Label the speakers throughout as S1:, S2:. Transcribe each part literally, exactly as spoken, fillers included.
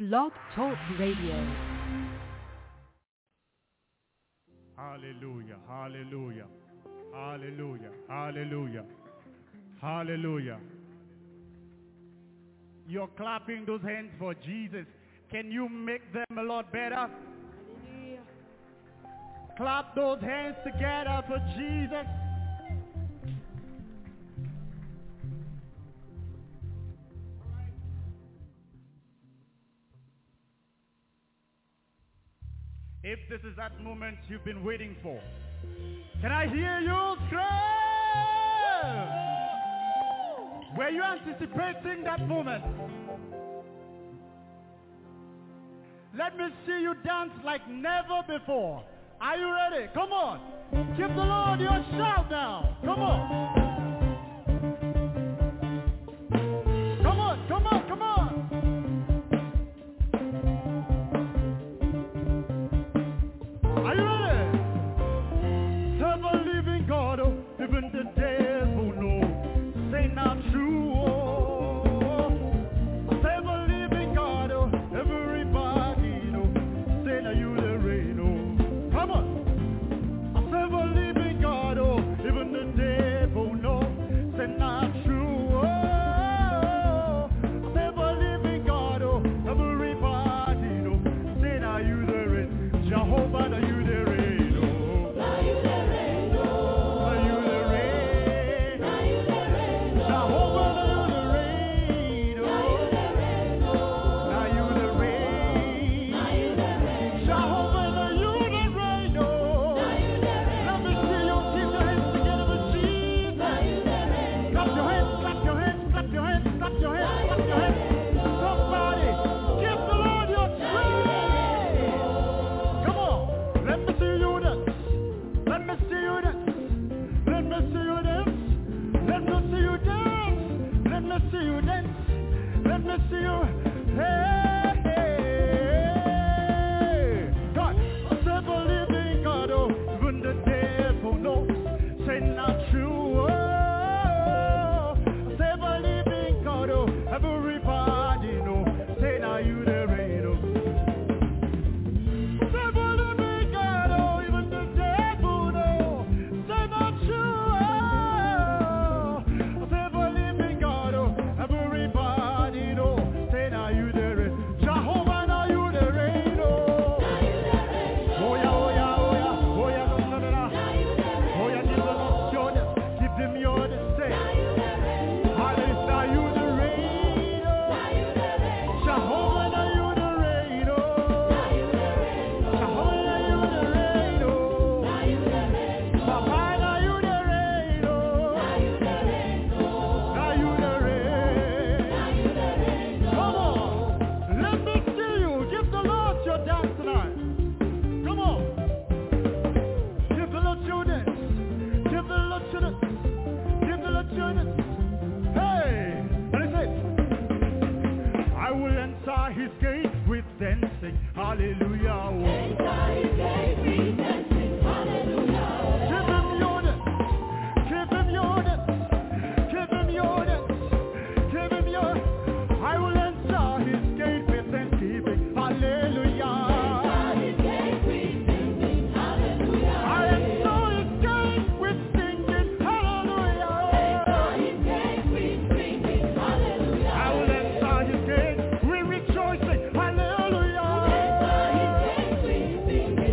S1: Blog Talk Radio.
S2: Hallelujah, hallelujah, hallelujah, hallelujah, hallelujah. You're clapping those hands for Jesus. Can you make them a lot better? Hallelujah. Clap those hands together for Jesus. If this is that moment you've been waiting for, can I hear you scream? Were you anticipating that moment? Let me see you dance like never before. Are you ready? Come on. Give the Lord your shout now. Come on. Come on, come on, come on. Are you ready? Serve a living God, oh, even the devil knows. Say not true, oh. Serve a living God, oh, everybody know. Say now you the reign, oh. Come on. I serve a living God, oh, even the devil knows. Say not true, oh. I serve a living God, oh, everybody know. Say now you the reign. Jehovah, now you the reign, oh. Now you the reign, oh. Now you the reign. Now you the reign, oh. Jehovah, now you the reign, oh. Now you the reign. Now you the reign. Jehovah, now you the reign, oh. Now you the reign. Let me see you keep your hands together with Jesus. Now you the reign. Clap your hands, clap your hands, clap your hands, clap your hands, clap your hands. Somebody, give the Lord your praise. Come on, let me see you dance. Let me see you dance. Let me see you dance. Let me see you dance. Let me see you dance. Let me see you. Hey, hey. God, I serve a living God. Oh, even the devil knows. Say not true. Oh, I serve a living God. Oh, everybody know. Say now you the reign. Oh. Serve a living God, oh, even the devil know. Say not true, oh. Serve a living God, oh, everybody know. Say now you the reign. Jehovah, now you the reign, oh. Oh yeah, oh yeah, oh yeah, oh yeah, no, no, no, no. Oh yeah, give them up your name. Give them your name, say. Hallelujah, now you the reign, oh. Jehovah, now you the reign, oh. Jehovah, now you the reign, oh. Papa, now you the reign, oh. Now you the reign. Come on, let me see you. Give the Lord your dance tonight. Come on. Give the Lord your dance. Give the Lord your dance. Give the Lord your dance. Hey, and it says, I will enter his gate with dancing. Hallelujah. Oh. Give him your dance. Give him your dance. Give him your dance. Give him your. I will enter his gate with thanksgiving. Hallelujah. I enter his gate with singing. Hallelujah. I will enter his gate with rejoicing. Hallelujah.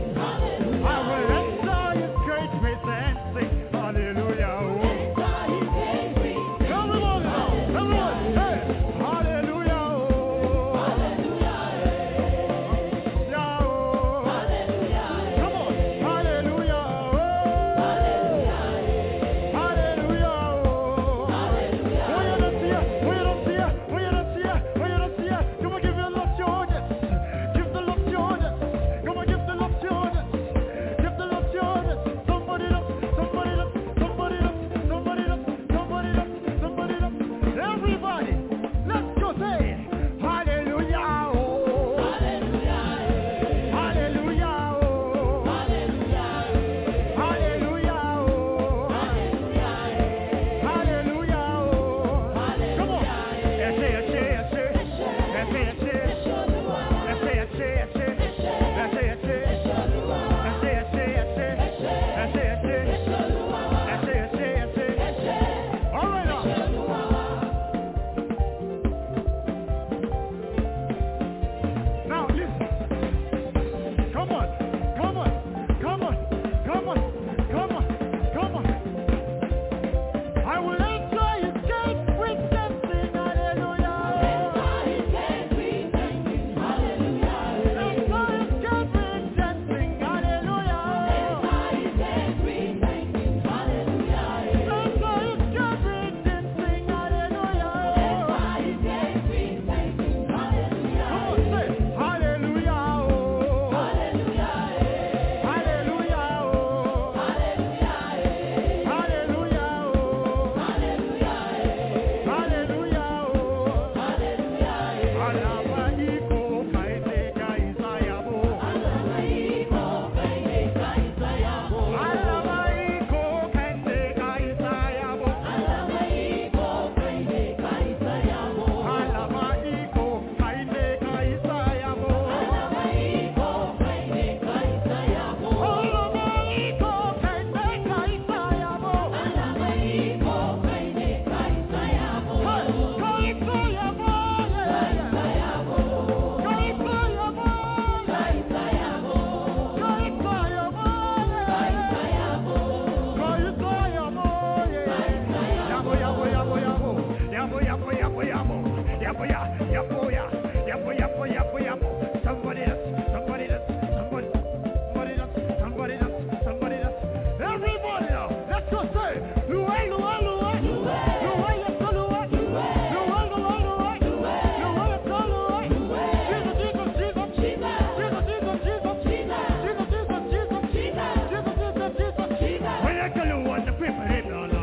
S2: up, we up. Somebody dance, somebody dance, somebody, somebody dance, somebody dance, somebody dance. Everybody now, let's go say, Loué, Loué, Loué, Loué, Loué, yes, go Loué, Loué, Loué, Loué, Loué, Loué, yes, go Loué, Jesus, Jesus, Jesus, Jesus, Jesus, Jesus, Jesus, Jesus, Jesus, Jesus, Jesus, Jesus, Jesus, Jesus. When you tell you what the people live now, now.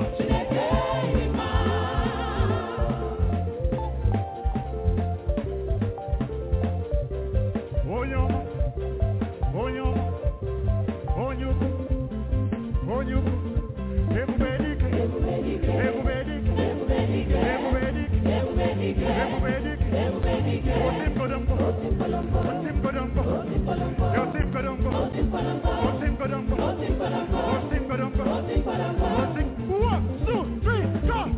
S2: One, two, three, go!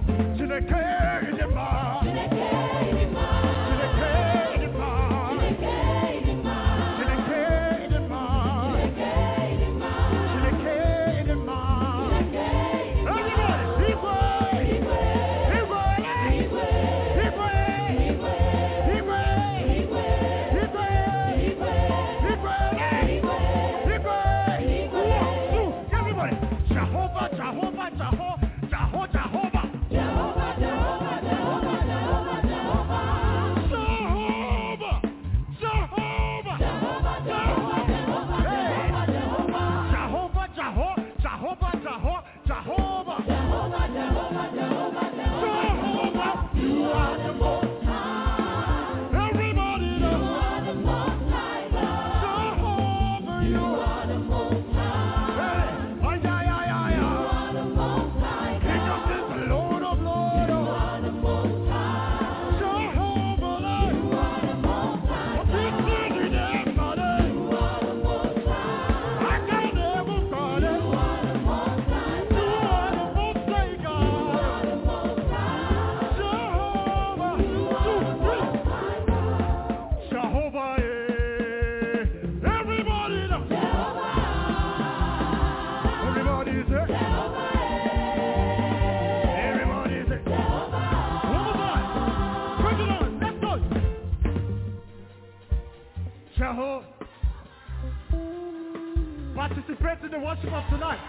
S2: Participate in the worship of tonight.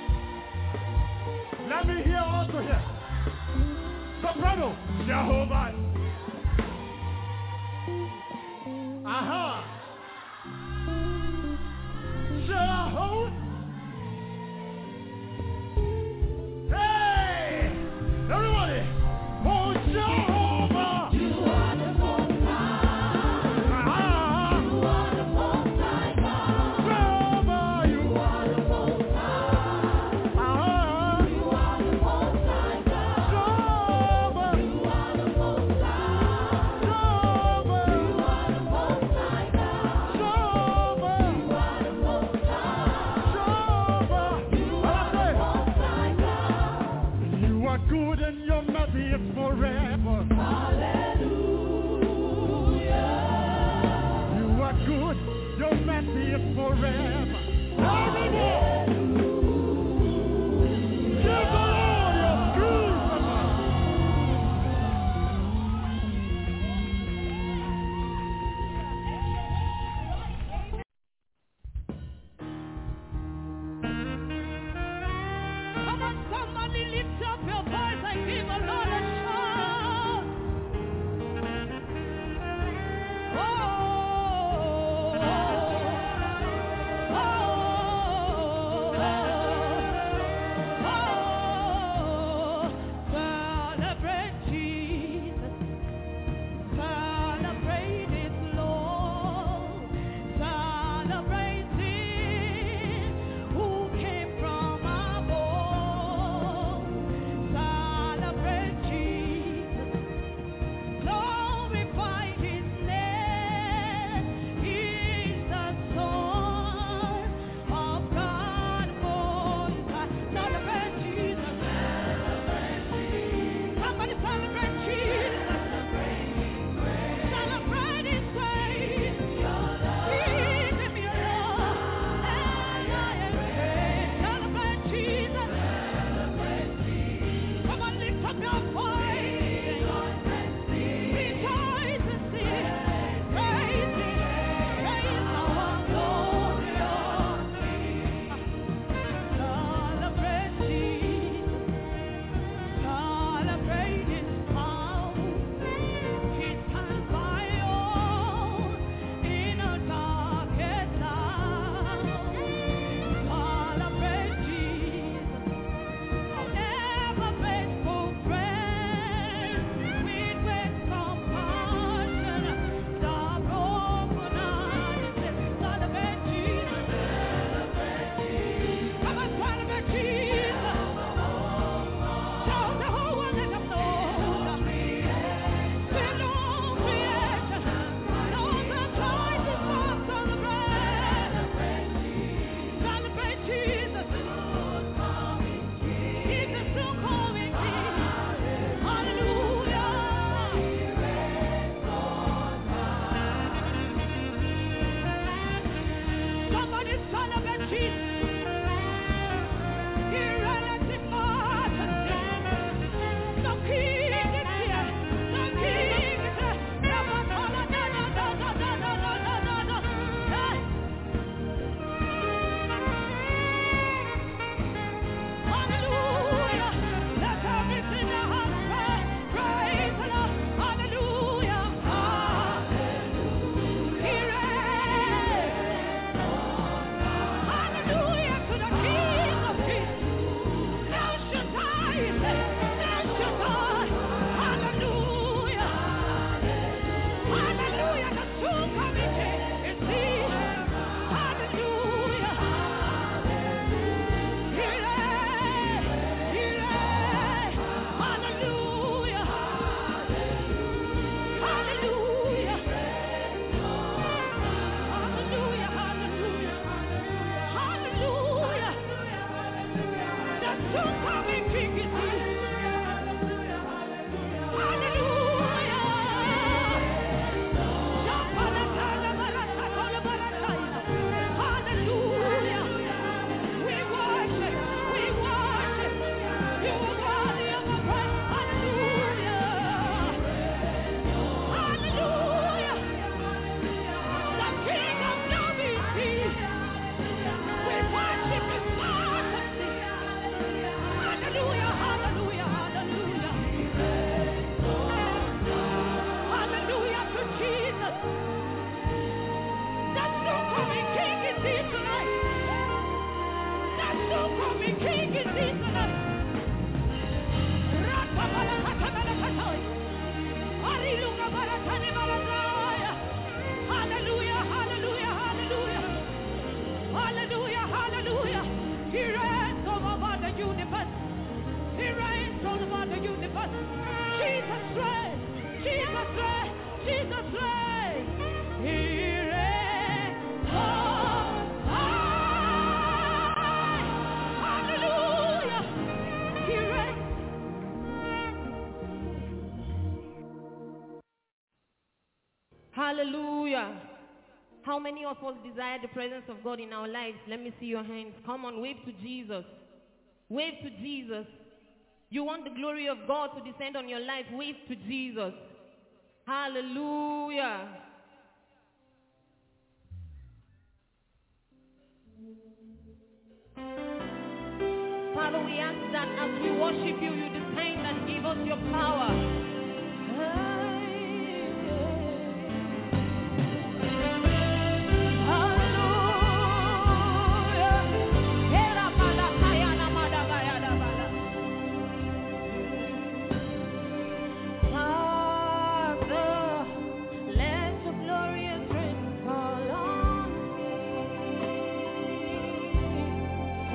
S2: Let me hear also here. Soprano, Jehovah. Aha. Jehovah. Hey, everybody. Oh, Jehovah. You are the most high. Aha. You are the most high God. Jehovah, you are the most high. Aha. You are the most high God. Jehovah. You are the most high. Jehovah. You are the most high God.
S3: Hallelujah, hallelujah, hallelujah. Hallelujah, hallelujah. He reigns over the universe. He reigns over the universe. Jesus reigns. Jesus reigns. Jesus reigns. He reigns on high. Hallelujah. He reigns. Hallelujah. How many of us desire the presence of God in our lives? Let me see your hands. Come on, wave to Jesus. Wave to Jesus. You want the glory of God to descend on your life? Wave to Jesus. Hallelujah. Father, we ask that as we worship you, you descend and give us your power.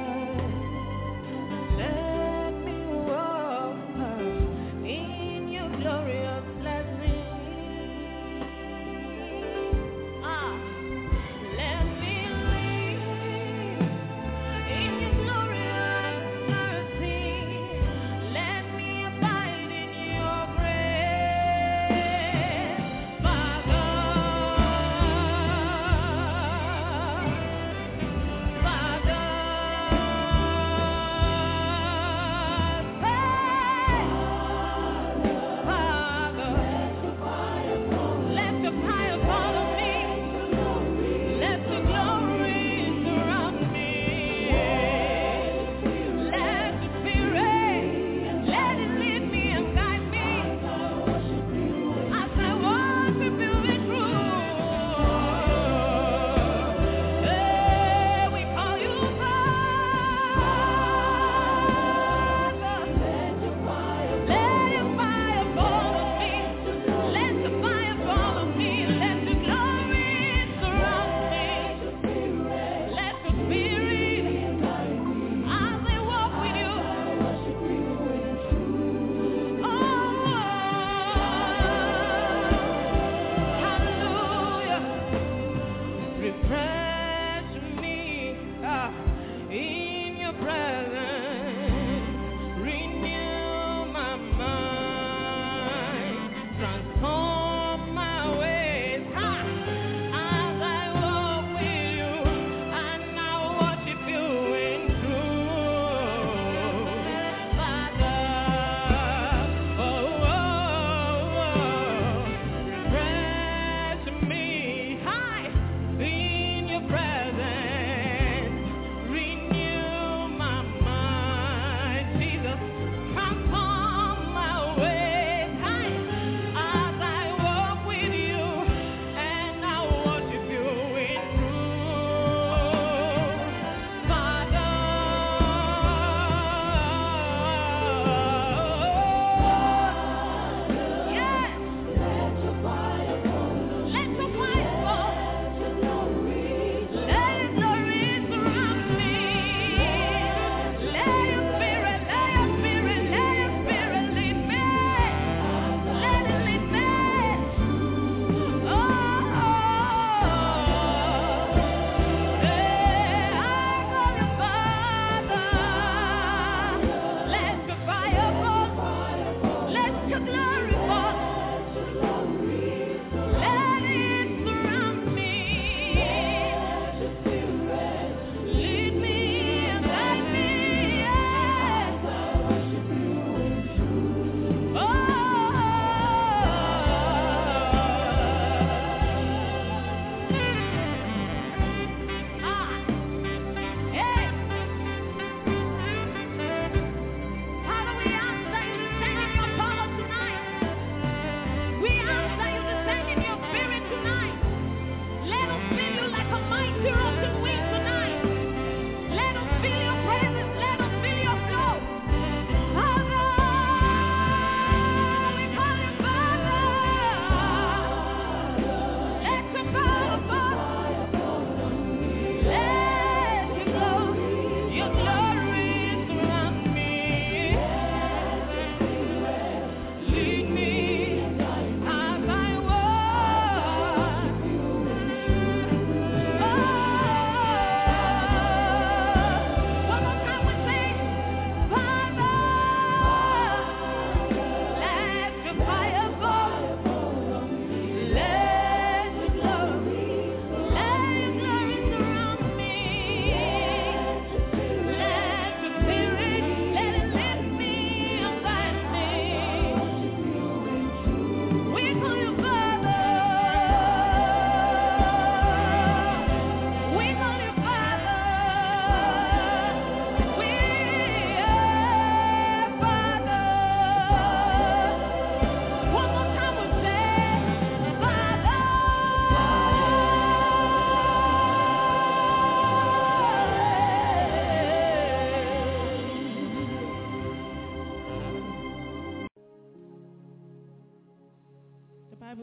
S3: Let me walk in your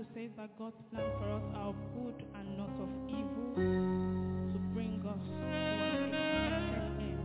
S4: Bible says that God's plan for us are of good and not of evil, to bring us to an expected end.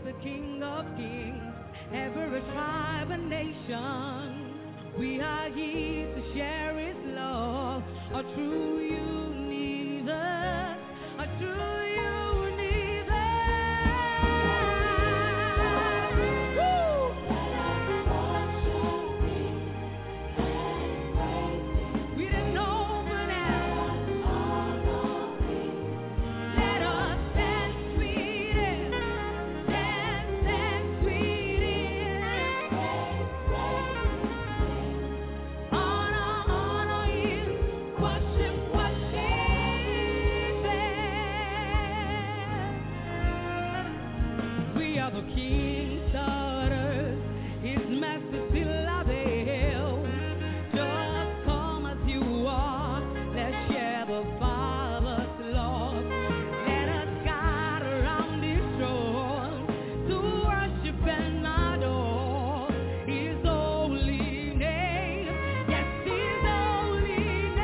S5: the King of Kings, every tribe and nation. We are here to share His love, a true union, a true union. Woo! We didn't know but now. Let us dance sweet in, dance, dance sweet in. Honor, honor Him, worship, worship Him. We are the King's daughters, His master still avails. Just come as you are, let's share the Father's love. Let us gather around His throne to worship and adore His holy name. Yes, His holy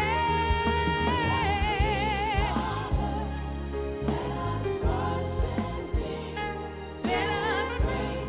S5: name. Let us praise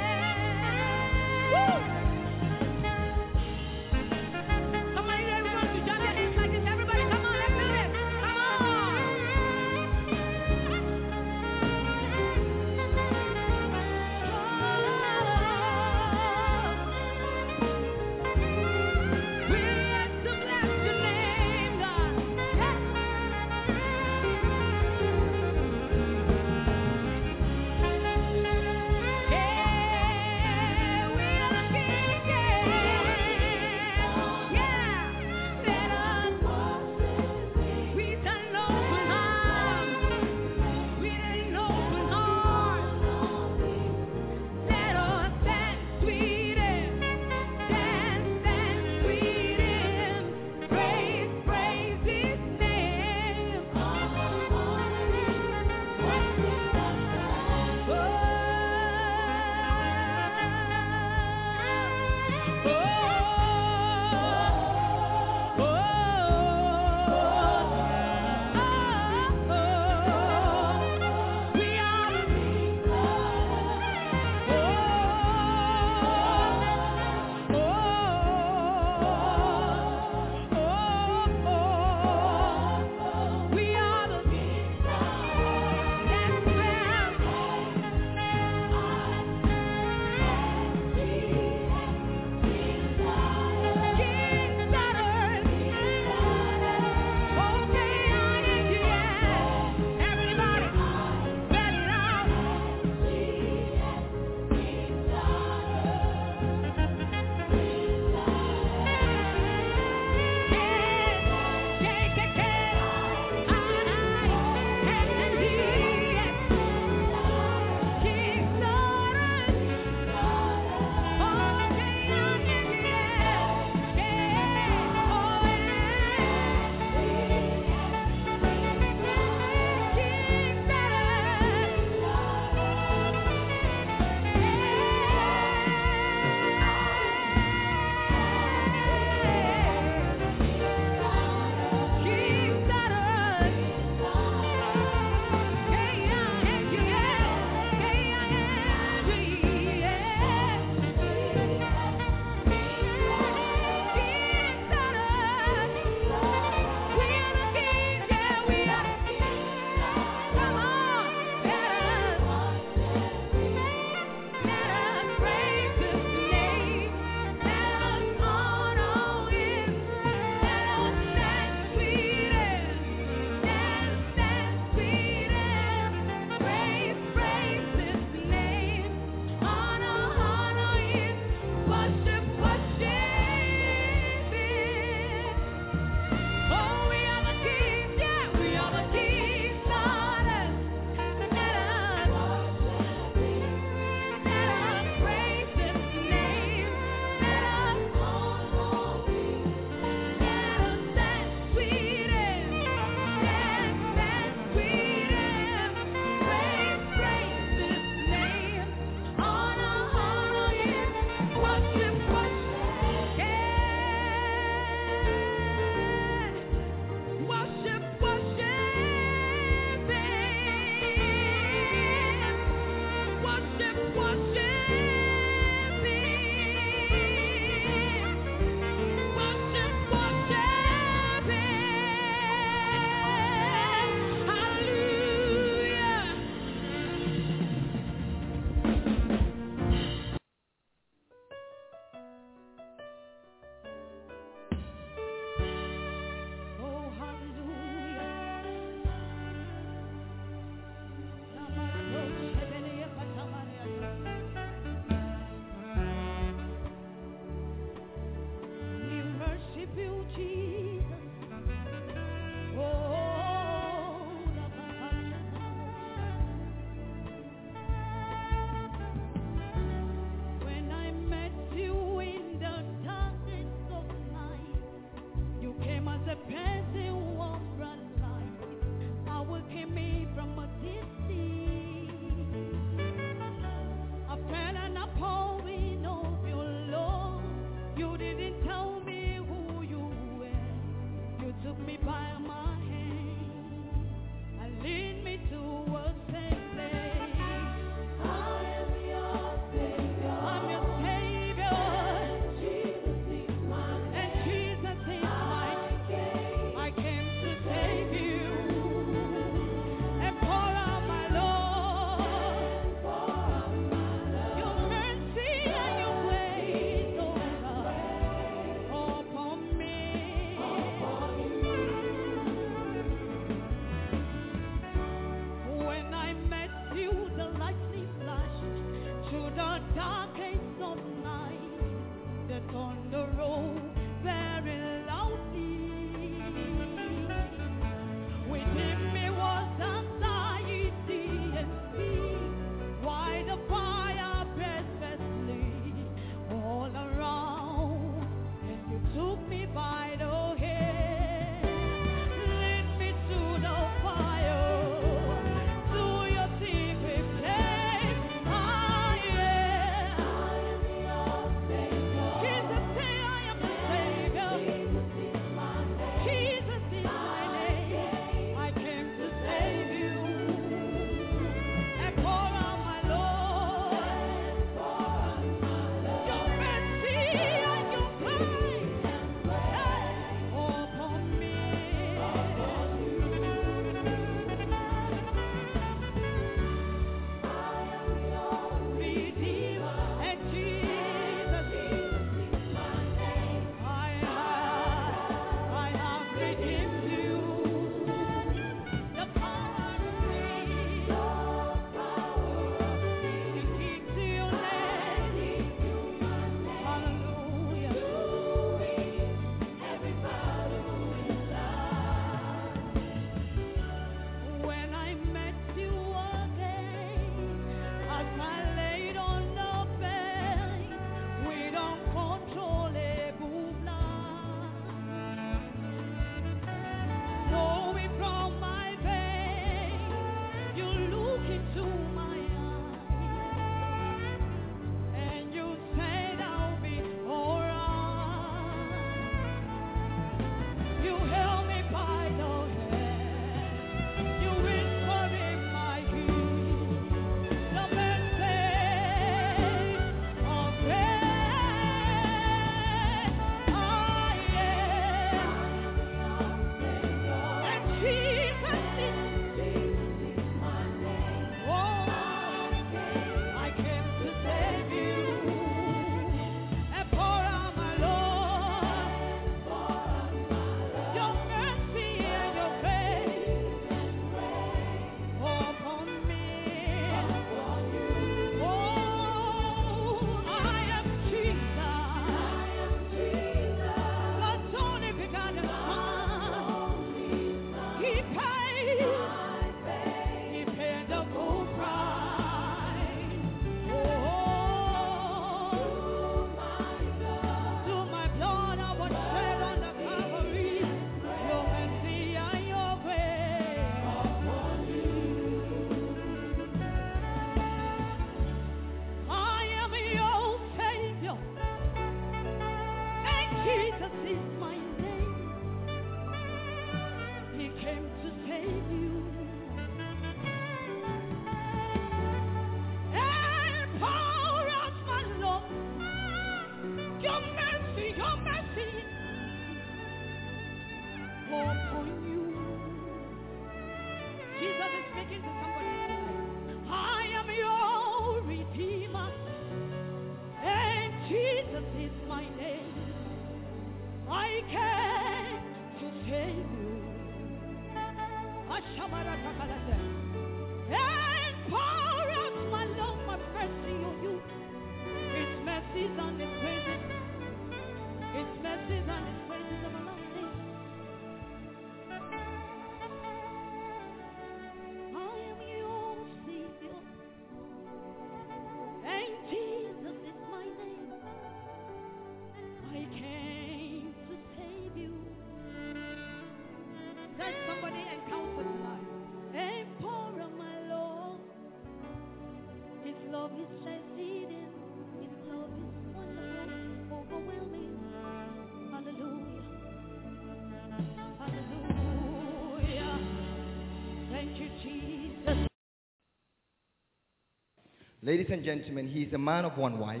S6: Ladies and gentlemen, he is a man of one wife,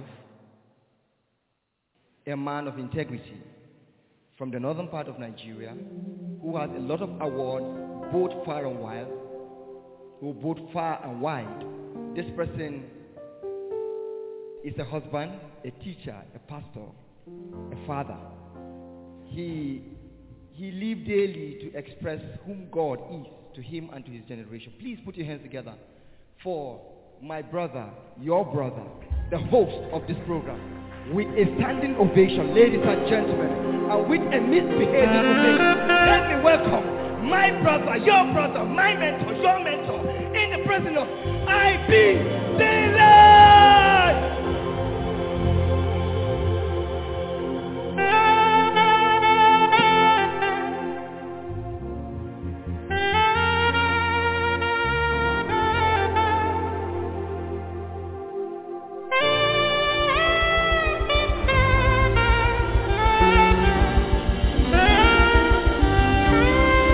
S6: a man of integrity from the northern part of Nigeria, who has a lot of awards, both far and wide, who both far and wide. This person is a husband, a teacher, a pastor, a father. He, he lived daily to express whom God is to him and to his generation. Please put your hands together for my brother, your brother, the host of this program, with a standing ovation, ladies and gentlemen, and with a misbehaving ovation. Let me welcome my brother, your brother, my mentor, your mentor, in the presence of I B Daylight!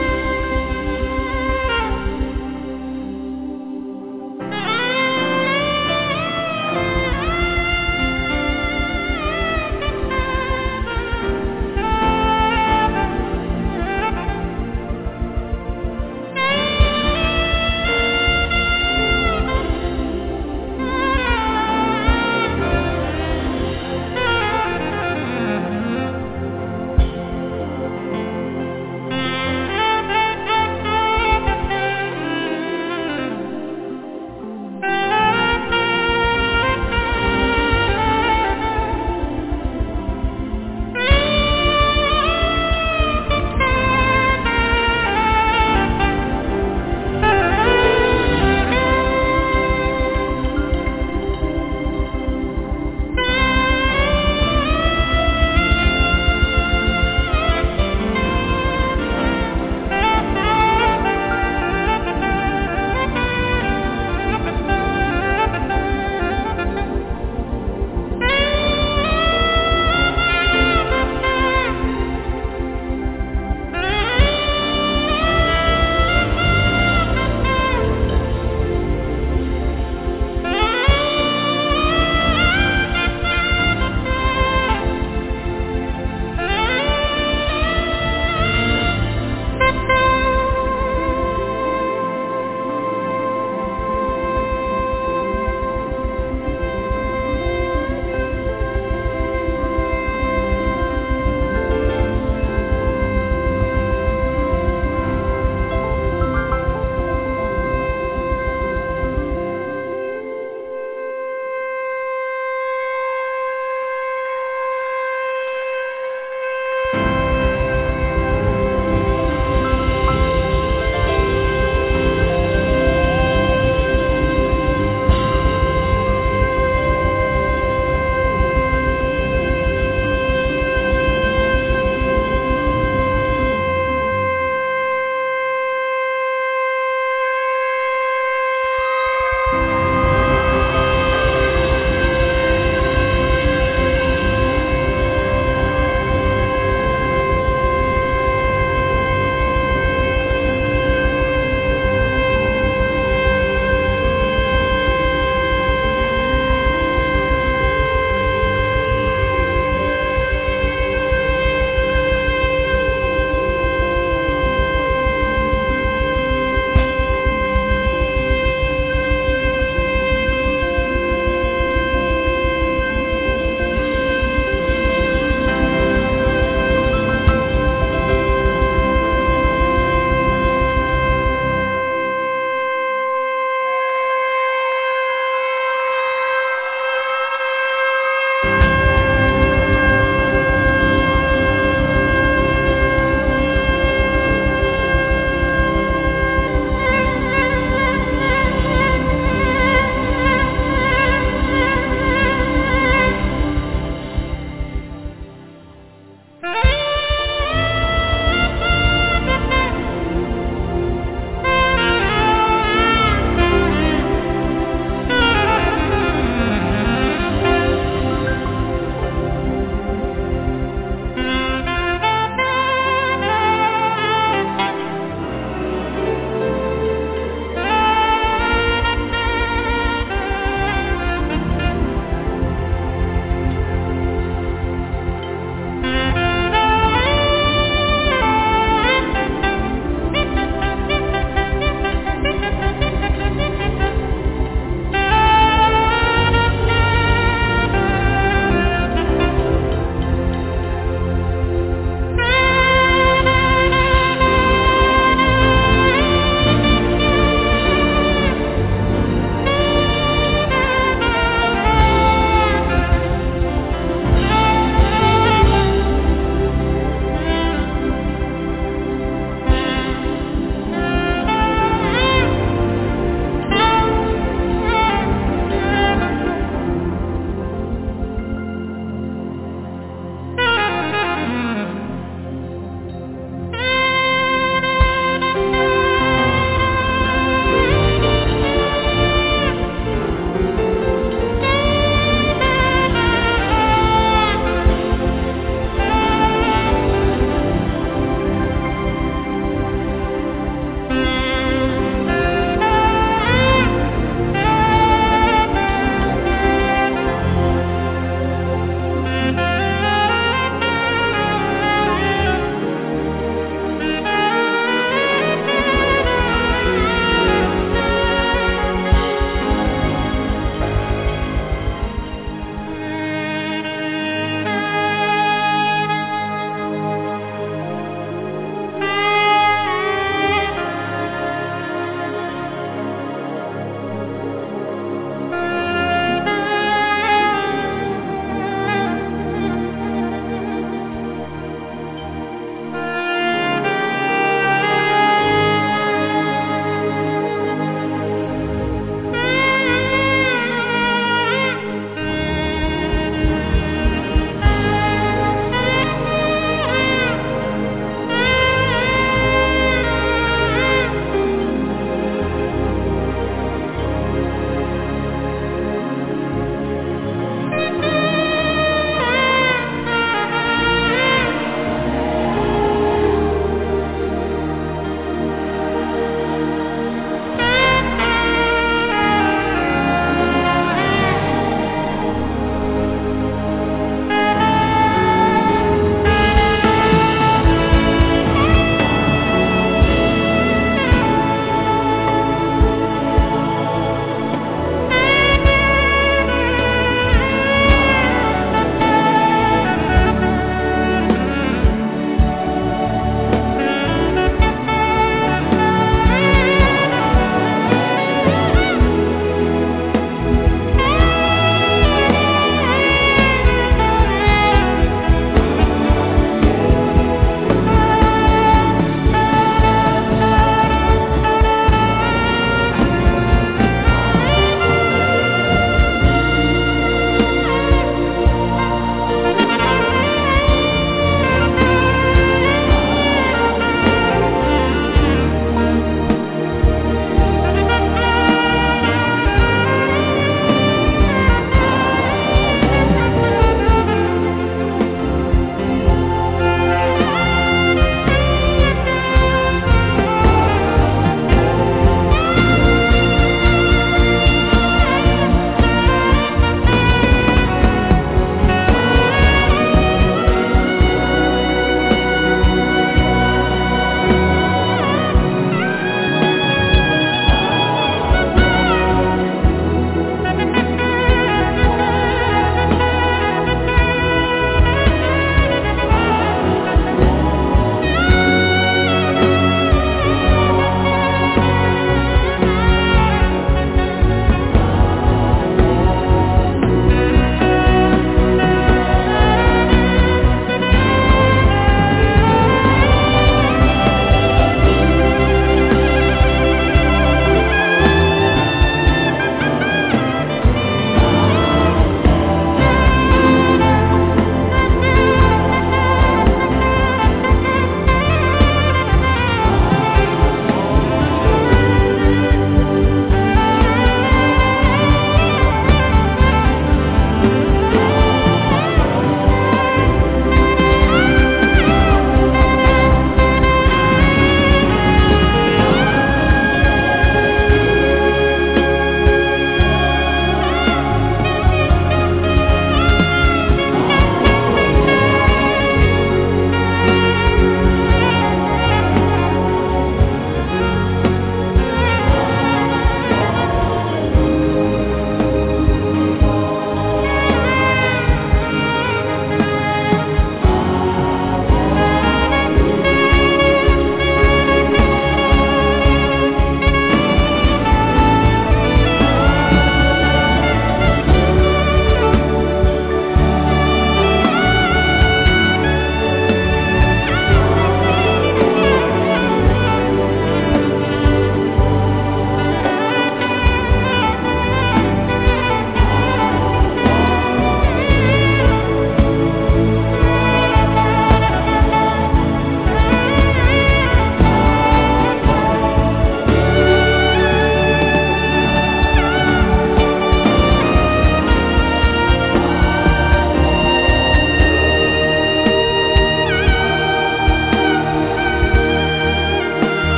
S7: Thank you.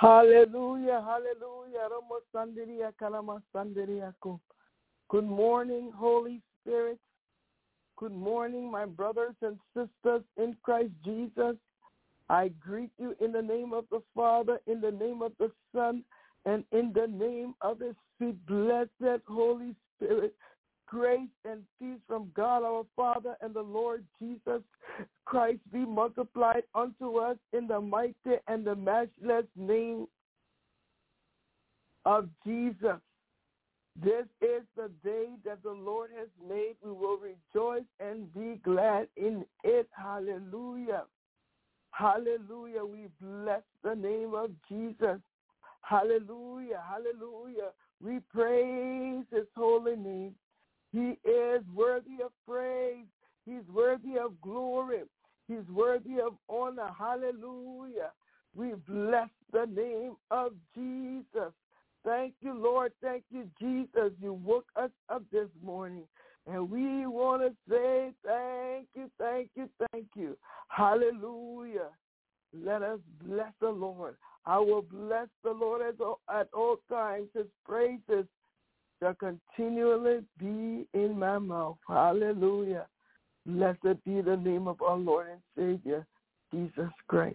S7: Hallelujah, hallelujah. Ramo sandiria kalama sandiriako. Good morning, Holy Spirit. Good morning, my brothers and sisters in Christ Jesus. I greet you in the name of the Father, in the name of the Son, and in the name of the sweet, blessed Holy Spirit. Grace and peace from God our Father and the Lord Jesus Christ be multiplied unto us in the mighty and the matchless name of Jesus. This is the day that the Lord has made. We will rejoice and be glad in it. Hallelujah. Hallelujah. We bless the name of Jesus. Hallelujah. Hallelujah. We praise his holy name. He is worthy of praise. He's worthy of glory. He's worthy of honor. Hallelujah. We bless the name of Jesus. Thank you, Lord. Thank you, Jesus. You woke us up this morning. And we want to say thank you, thank you, thank you. Hallelujah. Let us bless the Lord. I will bless the Lord at all, at all times. His praises shall continually be in my mouth. Hallelujah. Blessed be the name of our Lord and Savior, Jesus Christ.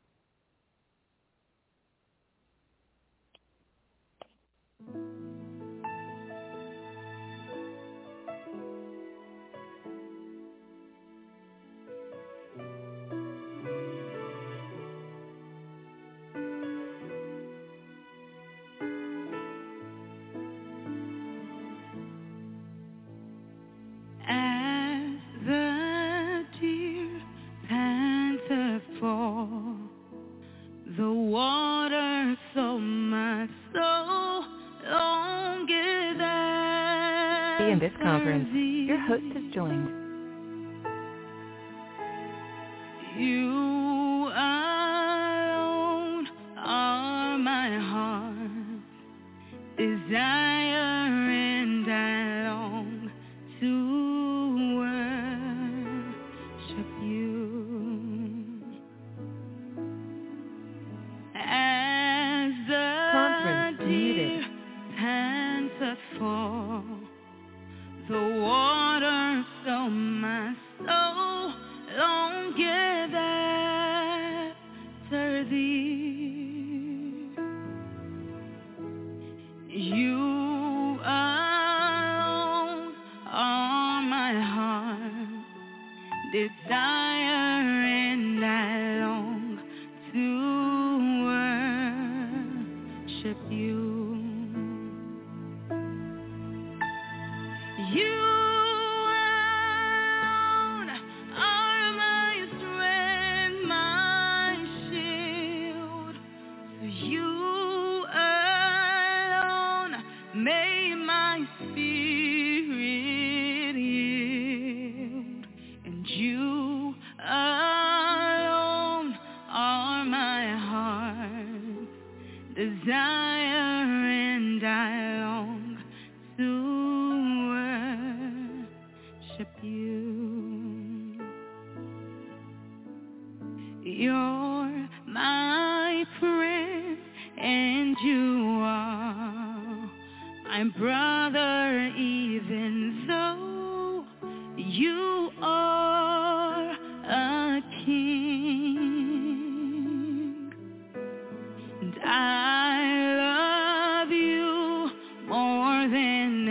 S5: The water so my soul longeth after
S1: In this conference,
S5: thee.
S1: your host has joined.
S5: You alone are my heart's desire, and I long to worship you. As the
S1: Conference muted.
S5: deer panteth for the water, so my soul longeth after thee. You alone are my heart's desire, and I long to worship you. You alone are my strength, my shield. You alone may my spirit yield, and you alone are my heart's desire, and I long to worship you. You're my friend, and you are my brother, even though you are a king. And I love you more than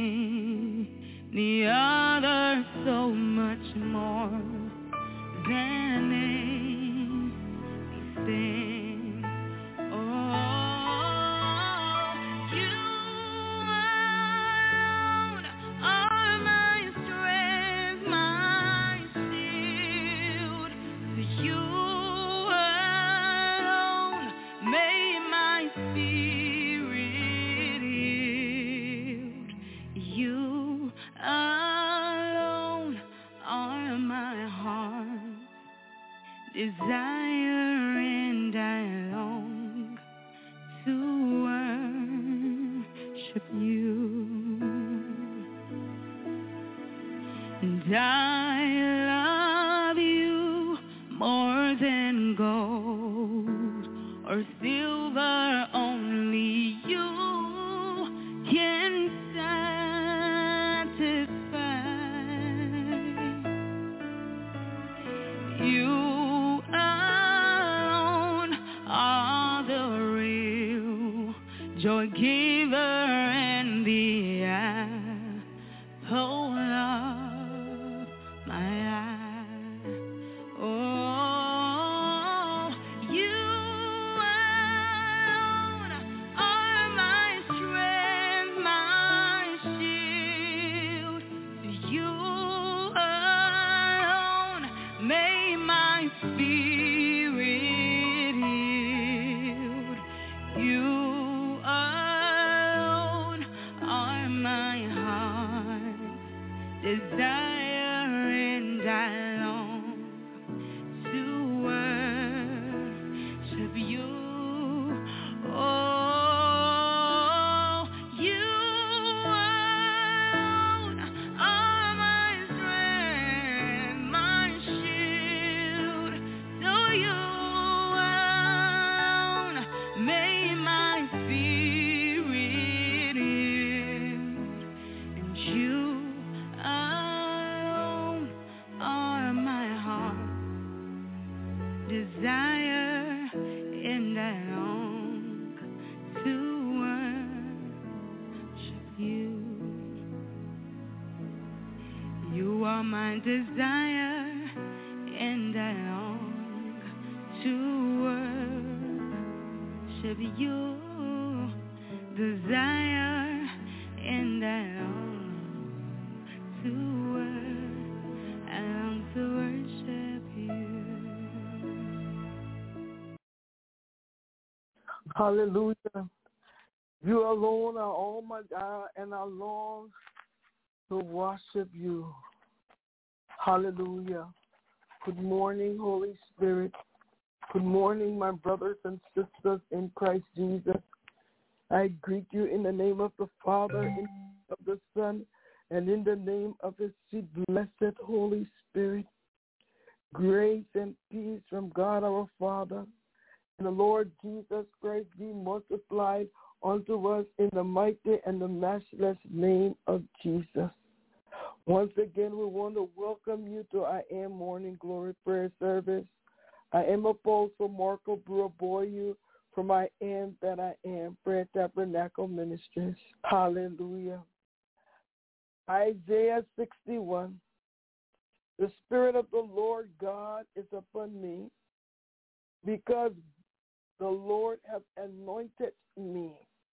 S5: any other, so much more than anything. Oh, you alone are my strength, my shield. You alone may my spirit yield. You alone are my heart's desire, and I long to worship you. And I love you more than gold or silver joy giver and the apple of my eye. Oh, you alone are my strength, my shield. You alone may my spirit yield. You alone are my heart's desire, and I long to worship you. Oh, you alone are my strength, my shield. So you alone may my spirit yield, and you alone are my heart desire, and I long to worship you. You are my desire, and I long to worship you. Desire, and I long to worship, I long to worship you.
S7: Hallelujah. You alone are all my God, and I long to worship you. Hallelujah. Good morning, Holy Spirit. Good morning, my brothers and sisters in Christ Jesus. I greet you in the name of the Father, in the name of the Son, and in the name of His sweet, blessed Holy Spirit. Grace and peace from God our Father and the Lord Jesus Christ be multiplied unto us in the mighty and the matchless name of Jesus. Once again, we want to welcome you to I Am Morning Glory Prayer Service. I am Apostle Marco Buraboyu from I Am That I Am Prayer Tabernacle Ministries. Hallelujah. Isaiah sixty-one. The Spirit of the Lord God is upon me, because the Lord hath anointed me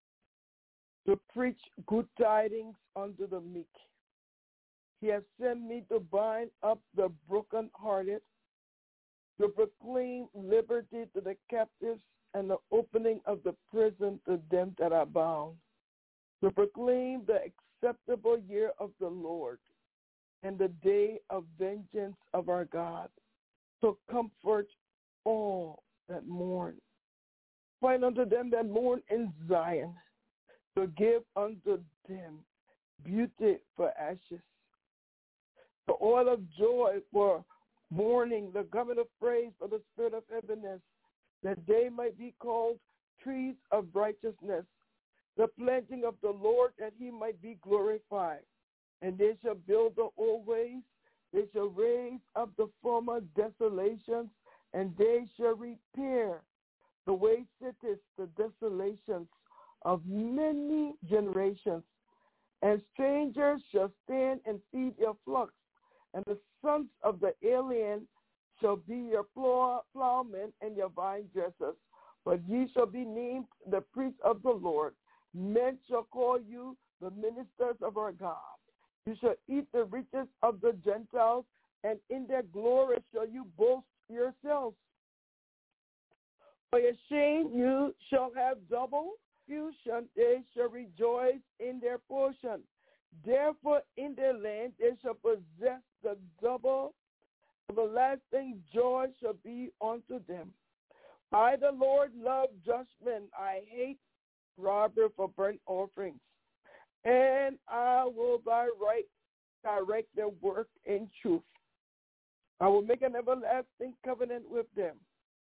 S7: to preach good tidings unto the meek. He has sent me to bind up the brokenhearted, to proclaim liberty to the captives, and the opening of the prison to them that are bound, to proclaim the acceptable year of the Lord, and the day of vengeance of our God, to comfort all that mourn. Find unto them that mourn in Zion, to give unto them beauty for ashes, the oil of joy for mourning, the garment of praise for the spirit of heaviness, that they might be called trees of righteousness, the planting of the Lord, that he might be glorified. And they shall build the old ways, they shall raise up the former desolations, and they shall repair the waste cities, the desolations of many generations. And strangers shall stand and feed your flocks, and the sons of the alien shall be your plow, plowmen and your vine dressers. But ye shall be named the priests of the Lord. Men shall call you the ministers of our God. You shall eat the riches of the Gentiles, and in their glory shall you boast yourselves. For your shame you shall have double. You shall, they shall rejoice in their portion. Therefore in their land they shall possess the double. Everlasting joy shall be unto them. I, the Lord, love judgment. I hate robbery for burnt offerings. And I will by right direct their work in truth. I will make an everlasting covenant with them.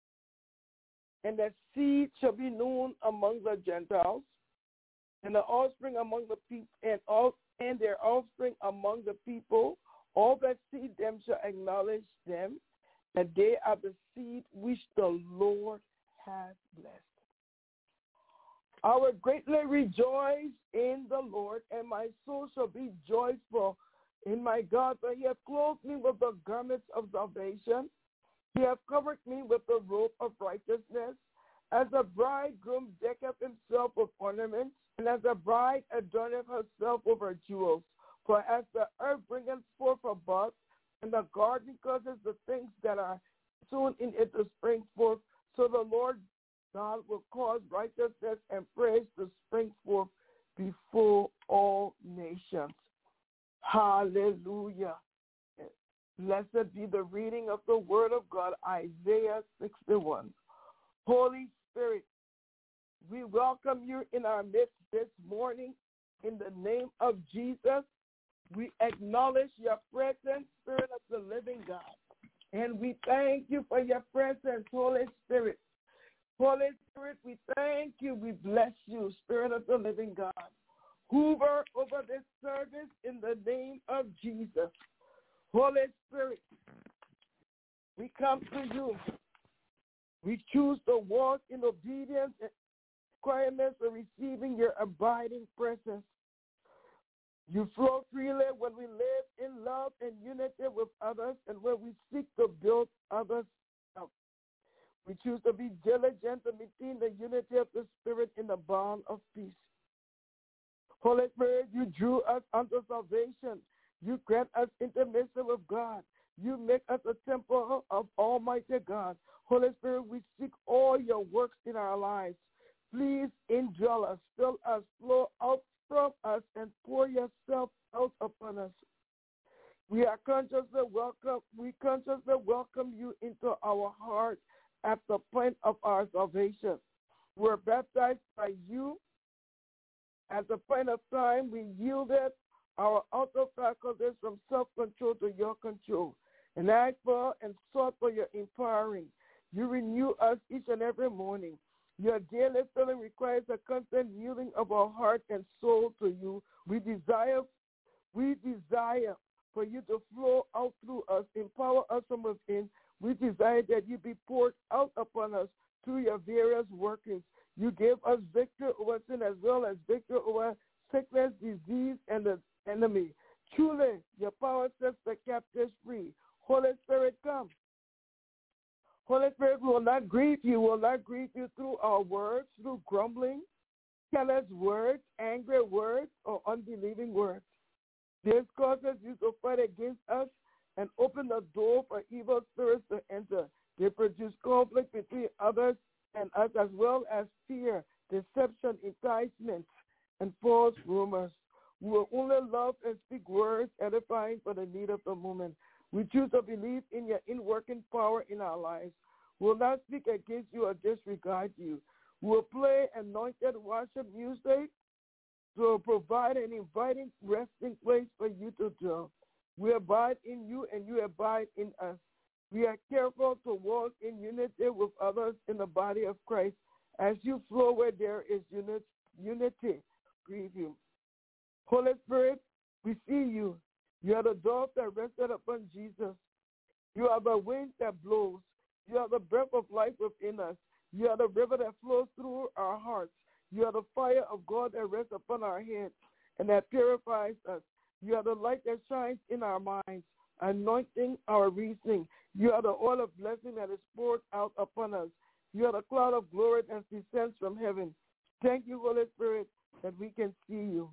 S7: And their seed shall be known among the Gentiles, and the offspring among the people, and all, and their offspring among the people. All that see them shall acknowledge them, that they are the seed which the Lord has blessed. I will greatly rejoice in the Lord, and my soul shall be joyful in my God. For he hath clothed me with the garments of salvation. He hath covered me with the robe of righteousness. As a bridegroom decketh himself with ornaments, and as a bride adorneth herself with her jewels. For as the earth bringeth forth her bud, and the garden causes the things that are sown in it to spring forth, so the Lord God will cause righteousness and praise to spring forth before all nations. Hallelujah. Blessed be the reading of the word of God, Isaiah sixty-one. Holy Spirit, we welcome you in our midst this morning in the name of Jesus. We acknowledge your presence, Spirit of the living God. And we thank you for your presence, Holy Spirit. Holy Spirit, we thank you. We bless you, Spirit of the living God. Hover over this service in the name of Jesus. Holy Spirit, we come to you. We choose to walk in obedience and requirements of receiving your abiding presence. You flow freely when we live in love and unity with others and when we seek to build others up. We choose to be diligent to maintain the unity of the Spirit in the bond of peace. Holy Spirit, you drew us unto salvation. You grant us intimacy with God. You make us a temple of Almighty God. Holy Spirit, we seek all your works in our lives. Please indwell us, fill us, flow out from us, and pour yourself out upon us. We are consciously welcome. We consciously welcome you into our heart at the point of our salvation. We're baptized by you. At the point of time, we yielded our outer faculties from self-control to your control, and asked for and sought for your empowering. You renew us each and every morning. Your daily filling requires a constant yielding of our heart and soul to you. We desire, we desire for you to flow out through us, empower us from within. We desire that you be poured out upon us through your various workings. You gave us victory over sin as well as victory over sickness, disease, and the enemy. Truly, your power sets the captives free. Holy Spirit, come. Holy Spirit, we will not grieve you. We will not grieve you through our words, through grumbling, careless words, angry words, or unbelieving words. This causes you to fight against us and open the door for evil spirits to enter. They produce conflict between others and us, as well as fear, deception, enticement, and false rumors. We will only love and speak words edifying for the need of the moment. We choose to believe in your inworking power in our lives. We will not speak against you or disregard you. We will play anointed worship music to provide an inviting resting place for you to dwell. We abide in you and you abide in us. We are careful to walk in unity with others in the body of Christ. As you flow where there is unity, grieve you. Holy Spirit, we see you. You are the dove that rested upon Jesus. You are the wind that blows. You are the breath of life within us. You are the river that flows through our hearts. You are the fire of God that rests upon our heads and that purifies us. You are the light that shines in our minds, anointing our reasoning. You are the oil of blessing that is poured out upon us. You are the cloud of glory that descends from heaven. Thank you, Holy Spirit, that we can see you.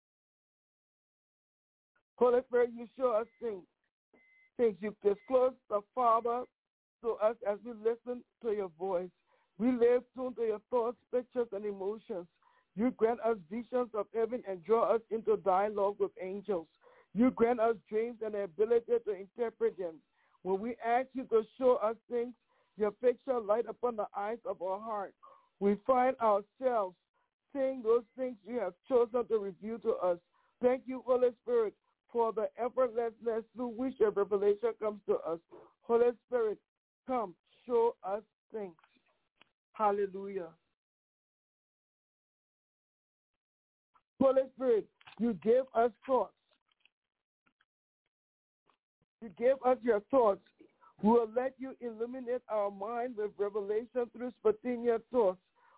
S7: Holy Spirit, you show us things. Things you disclose the Father to us as we listen to your voice. We live tuned to your thoughts, pictures, and emotions. You grant us visions of heaven and draw us into dialogue with angels. You grant us dreams and the ability to interpret them. When we ask you to show us things, your picture light upon the eyes of our heart. We find ourselves seeing those things you have chosen to reveal to us. Thank you, Holy Spirit, for the effortlessness through which your revelation comes to us. Holy Spirit, come, show us things. Hallelujah. Holy Spirit, you gave us thoughts. You gave us your thoughts. We will let you illuminate our mind with revelation through spontaneous thoughts.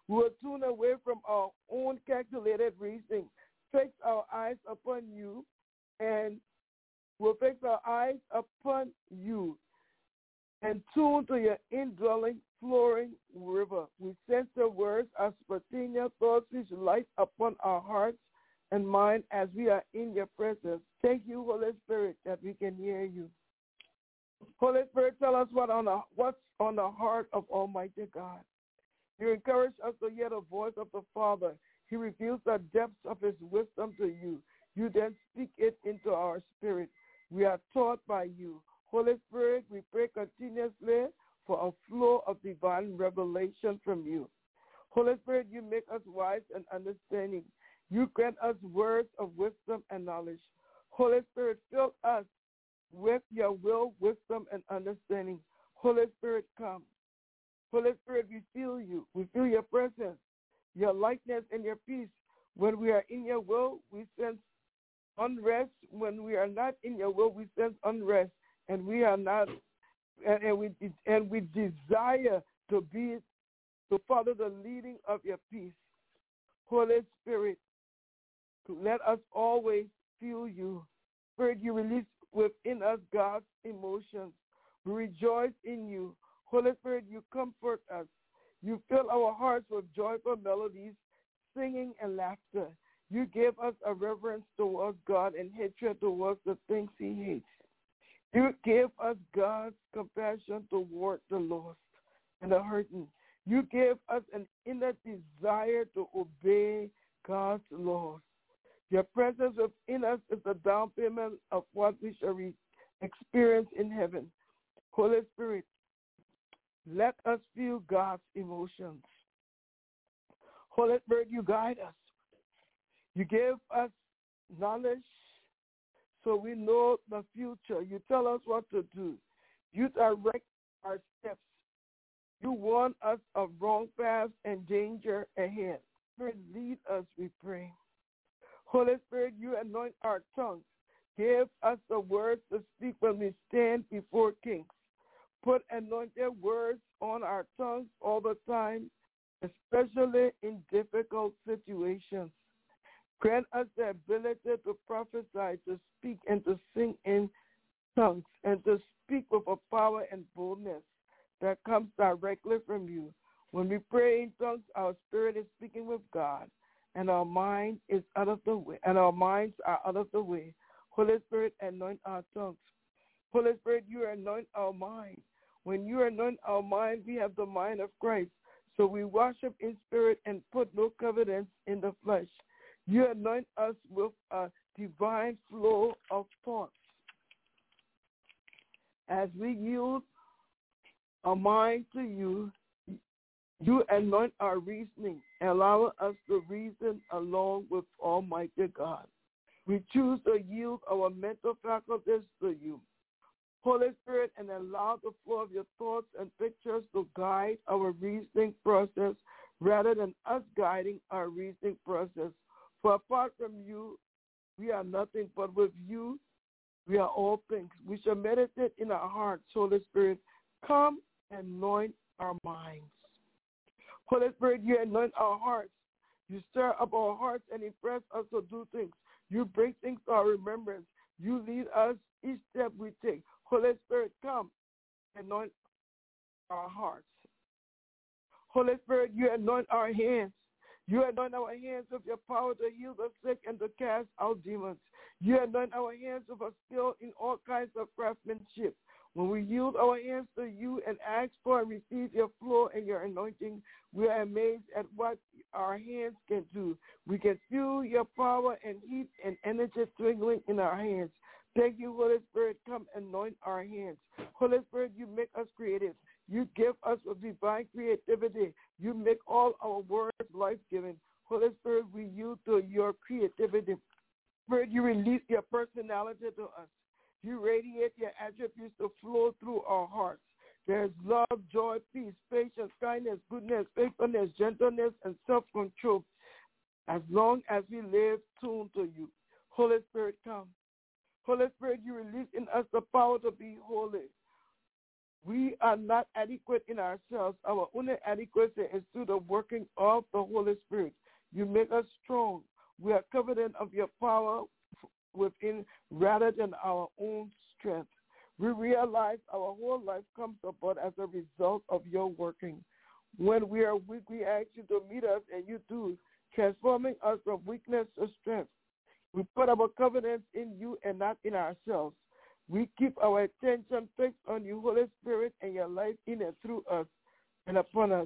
S7: We will tune away from our own calculated reasoning, fix our eyes upon you, and we'll fix our eyes upon you and tune to your indwelling, flowing river. We sense the words as spontaneous thoughts which light upon our hearts and mind as we are in your presence. Thank you, Holy Spirit, that we can hear you. Holy Spirit, tell us what on the, what's on the heart of Almighty God. You encourage us to hear the voice of the Father. He reveals the depths of his wisdom to you. You then speak it into our spirit. We are taught by you. Holy Spirit, we pray continuously for a flow of divine revelation from you. Holy Spirit, you make us wise and understanding. You grant us words of wisdom and knowledge. Holy Spirit, fill us with your will, wisdom, and understanding. Holy Spirit, come. Holy Spirit, we feel you. We feel your presence, your likeness, and your peace. When we are in your will, we sense unrest. When we are not in your will, we sense unrest. And we are not, and, and we and we desire to be, to follow the leading of your peace. Holy Spirit, let us always feel you. Spirit, you release within us God's emotions. We rejoice in you. Holy Spirit, you comfort us. You fill our hearts with joyful melodies, singing and laughter. You give us a reverence towards God and hatred towards the things he hates. You give us God's compassion toward the lost and the hurting. You give us an inner desire to obey God's laws. Your presence within us is the down payment of what we shall re- experience in heaven. Holy Spirit, let us feel God's emotions. Holy Spirit, you guide us. You give us knowledge so we know the future. You tell us what to do. You direct our steps. You warn us of wrong paths and danger ahead. Spirit, lead us, we pray. Holy Spirit, you anoint our tongues. Give us the words to speak when we stand before kings. Put anointed words on our tongues all the time, especially in difficult situations. Grant us the ability to prophesy, to speak, and to sing in tongues, and to speak with a power and boldness that comes directly from you. When we pray in tongues, our spirit is speaking with God, and our mind is out of the way, and our minds are out of the way. Holy Spirit, anoint our tongues. Holy Spirit, you anoint our mind. When you anoint our mind, we have the mind of Christ. So we worship in spirit and put no covenants in the flesh. You anoint us with a divine flow of thoughts. As we yield our mind to you, you anoint our reasoning, allowing us to reason along with Almighty God. We choose to yield our mental faculties to you, Holy Spirit, and allow the flow of your thoughts and pictures to guide our reasoning process rather than us guiding our reasoning process. For apart from you, we are nothing, but with you, we are all things. We shall meditate in our hearts. Holy Spirit, come and anoint our minds. Holy Spirit, you anoint our hearts. You stir up our hearts and impress us to do things. You bring things to our remembrance. You lead us each step we take. Holy Spirit, come and anoint our hearts. Holy Spirit, you anoint our hands. You anoint our hands with your power to heal the sick and to cast out demons. You anoint our hands with a skill in all kinds of craftsmanship. When we yield our hands to you and ask for and receive your flow and your anointing, we are amazed at what our hands can do. We can feel your power and heat and energy twinkling in our hands. Thank you, Holy Spirit. Come anoint our hands. Holy Spirit, you make us creative. You give us a divine creativity. You make all our words life-giving. Holy Spirit, we yield to your creativity. Spirit, you release your personality to us. You radiate your attributes to flow through our hearts. There is love, joy, peace, patience, kindness, goodness, faithfulness, gentleness, and self-control as long as we live tuned to you. Holy Spirit, come. Holy Spirit, you release in us the power to be holy. We are not adequate in ourselves. Our only adequacy is through the working of the Holy Spirit. You make us strong. We are confident of your power within rather than our own strength. We realize our whole life comes about as a result of your working. When we are weak, we ask you to meet us, and you do, transforming us from weakness to strength. We put our confidence in you and not in ourselves. We keep our attention fixed on you, Holy Spirit, and your life in and through us and upon us.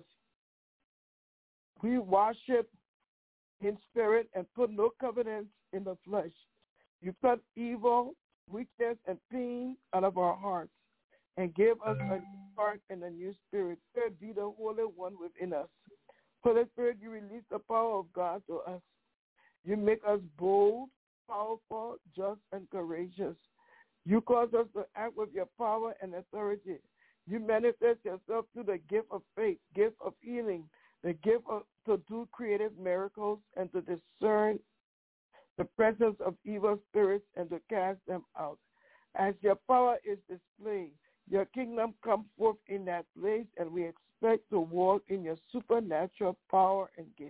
S7: We worship in spirit and put no confidence in the flesh. You cut evil, weakness, and pain out of our hearts and give us a new heart and a new spirit. Spirit, be the Holy One within us. Holy Spirit, you release the power of God to us. You make us bold, powerful, just, and courageous. You cause us to act with your power and authority. You manifest yourself through the gift of faith, gift of healing, the gift of, to do creative miracles and to discern the presence of evil spirits and to cast them out. As your power is displayed, your kingdom comes forth in that place, and we expect to walk in your supernatural power and gift.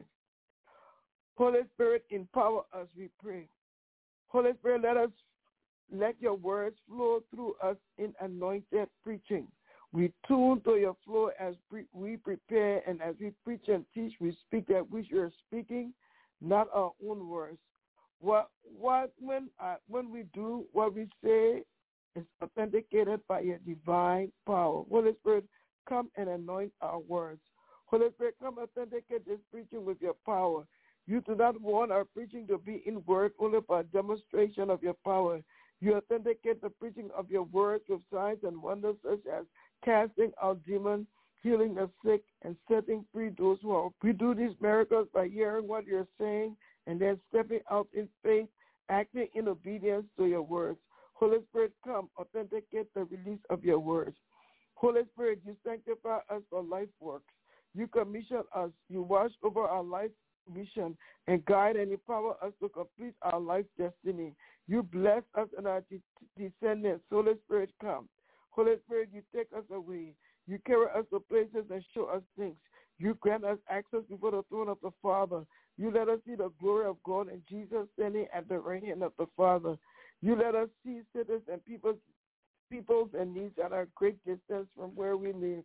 S7: Holy Spirit, empower us, we pray. Holy Spirit, let us let your words flow through us in anointed preaching. We tune to your flow as we prepare, and as we preach and teach, we speak that which you are speaking, not our own words. What what when uh, when we do what we say is authenticated by your divine power. Holy Spirit, come and anoint our words. Holy Spirit, come authenticate this preaching with your power. You do not want our preaching to be in word, only by demonstration of your power. You authenticate the preaching of your words with signs and wonders, such as casting out demons, healing the sick, and setting free those who are. We do these miracles by hearing what you're saying and then stepping out in faith, acting in obedience to your words. Holy Spirit, come, authenticate the release of your words. Holy Spirit, you sanctify us for life works. You commission us. You watch over our life mission and guide and empower us to complete our life destiny. You bless us and our de- descendants. Holy Spirit, come. Holy Spirit, you take us away. You carry us to places and show us things. You grant us access before the throne of the Father. You let us see the glory of God and Jesus standing at the right hand of the Father. You let us see cities and peoples, peoples and needs at a great distance from where we live.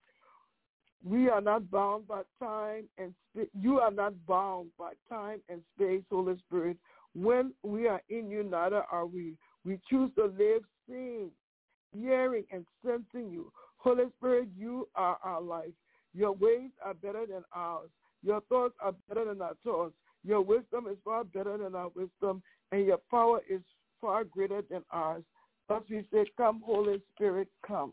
S7: We are not bound by time and space. You are not bound by time and space, Holy Spirit. When we are in you, neither are we. We choose to live seeing, hearing, and sensing you. Holy Spirit, you are our life. Your ways are better than ours. Your thoughts are better than our thoughts. Your wisdom is far better than our wisdom, and your power is far greater than ours. Thus we say, come, Holy Spirit, come.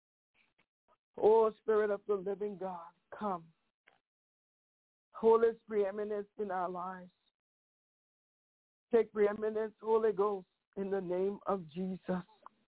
S7: Oh, Spirit of the living God, come. Holy preeminence in our lives. Take preeminence, Holy Ghost, in the name of Jesus.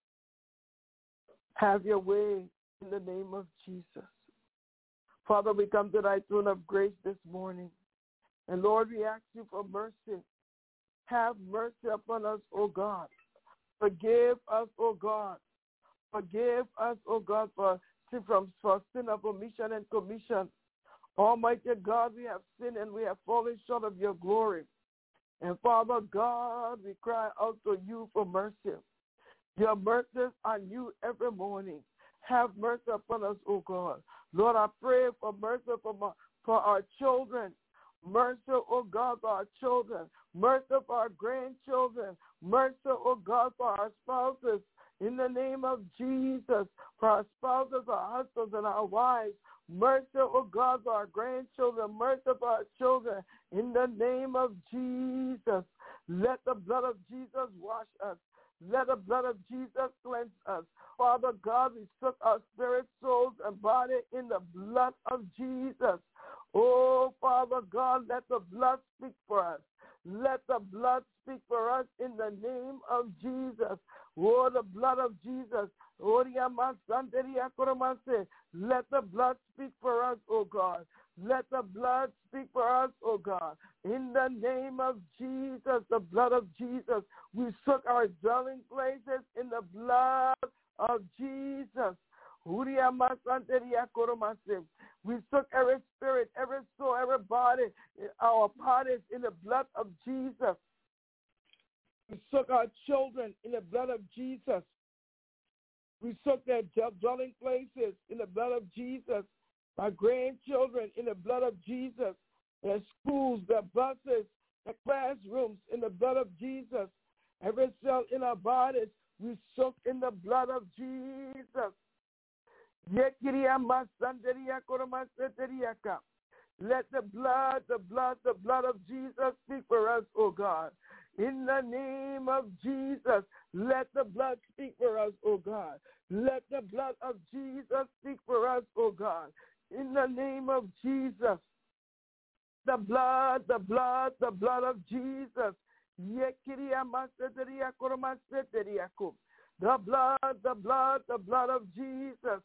S7: Have your way in the name of Jesus. Father, we come to thy throne of grace this morning. And Lord, we ask you for mercy. Have mercy upon us, O God. Forgive us, O God. Forgive us, O God, for from for sin of omission and commission. Almighty God, we have sinned and we have fallen short of your glory. And Father God, we cry out to you for mercy. Your mercies are new every morning. Have mercy upon us, O God. Lord, I pray for mercy for, my, for our children. Mercy, O God, for our children. Mercy for our grandchildren. Mercy, O God, for our spouses. In the name of Jesus, for our spouses, our husbands, and our wives. Mercy, O God, for our grandchildren. Mercy for our children. In the name of Jesus, let the blood of Jesus wash us. Let the blood of Jesus cleanse us. Father God, we soak our spirit, souls, and body in the blood of Jesus. Oh, Father God, let the blood speak for us. Let the blood speak for us in the name of Jesus. Oh, the blood of Jesus. Let the blood speak for us, oh God. Let the blood speak for us, oh God. In the name of Jesus, the blood of Jesus, we soak our dwelling places in the blood of Jesus. In We soak every spirit, every soul, every body, our bodies in the blood of Jesus. We soak our children in the blood of Jesus. We soak their dwelling places in the blood of Jesus. My grandchildren in the blood of Jesus. Their schools, their buses, their classrooms in the blood of Jesus. Every cell in our bodies, we soak in the blood of Jesus. Let the blood, the blood, the blood of Jesus speak for us, oh God. In the name of Jesus, let the blood speak for us, oh God. Let the blood of Jesus speak for us, oh God. In the name of Jesus, the blood, the blood, the blood of Jesus. The blood, the blood, the blood of Jesus.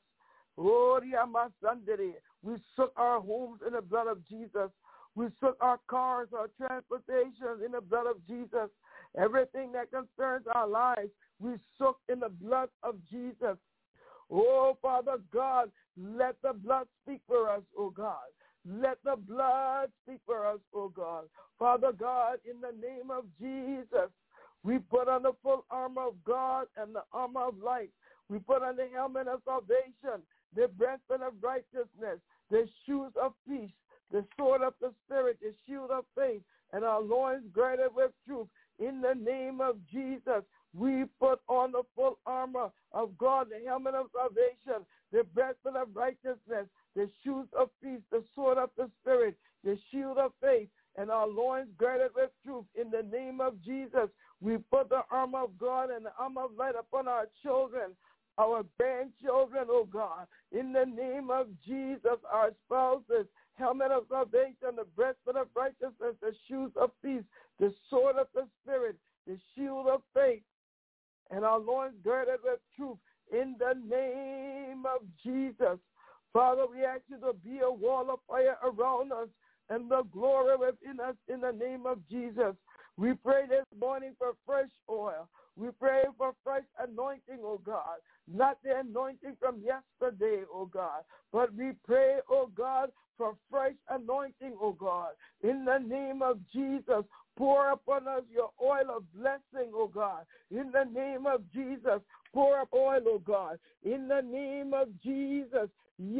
S7: We soak our homes in the blood of Jesus. We soak our cars, our transportation in the blood of Jesus. Everything that concerns our lives, we soak in the blood of Jesus. Oh, Father God, let the blood speak for us, oh God. Let the blood speak for us, oh God. Father God, in the name of Jesus, we put on the full armor of God and the armor of light. We put on the helmet of salvation, the breastplate of righteousness, the shoes of peace, the sword of the Spirit, the shield of faith, and our loins girded with truth. In the name of Jesus, we put on the full armor of God, the helmet of salvation, the breastplate of righteousness, the shoes of peace, the sword of the Spirit, the shield of faith, and our loins girded with truth. In the name of Jesus, we put the armor of God and the armor of light upon our children, our grandchildren, oh God. In the name of Jesus, our spouses, helmet of salvation, the breastplate of righteousness, the shoes of peace, the sword of the Spirit, the shield of faith, and our loins girded with truth. In the name of Jesus, Father, we ask you to be a wall of fire around us and the glory within us in the name of Jesus. We pray this morning for fresh oil. We pray for fresh anointing, oh God. Not the anointing from yesterday, oh God, but we pray, oh God, for fresh anointing, oh God. In the name of Jesus, pour upon us your oil of blessing, oh God. In the name of Jesus, pour up oil, oh God. In the name of Jesus, in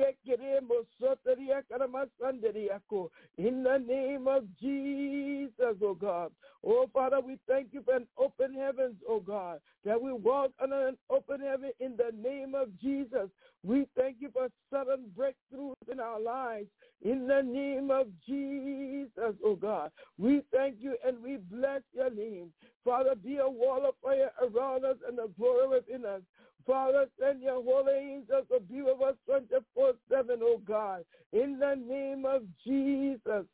S7: the name of Jesus, oh God. Oh, Father, we thank you for an open heavens, oh God, that we walk under an open heaven in the name of Jesus. We thank you for sudden breakthroughs in our lives in the name of Jesus, oh God. We thank you and we bless your name. Father, be a wall of fire around us and the glory within us. Father, send your holy angels to be with us twenty-four seven, oh God, in the name of Jesus.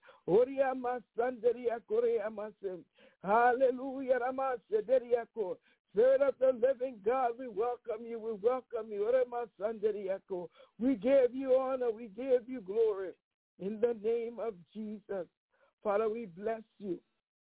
S7: Hallelujah. Spirit of the living God, we welcome you, we welcome you. We give you honor, we give you glory in the name of Jesus. Father, we bless you.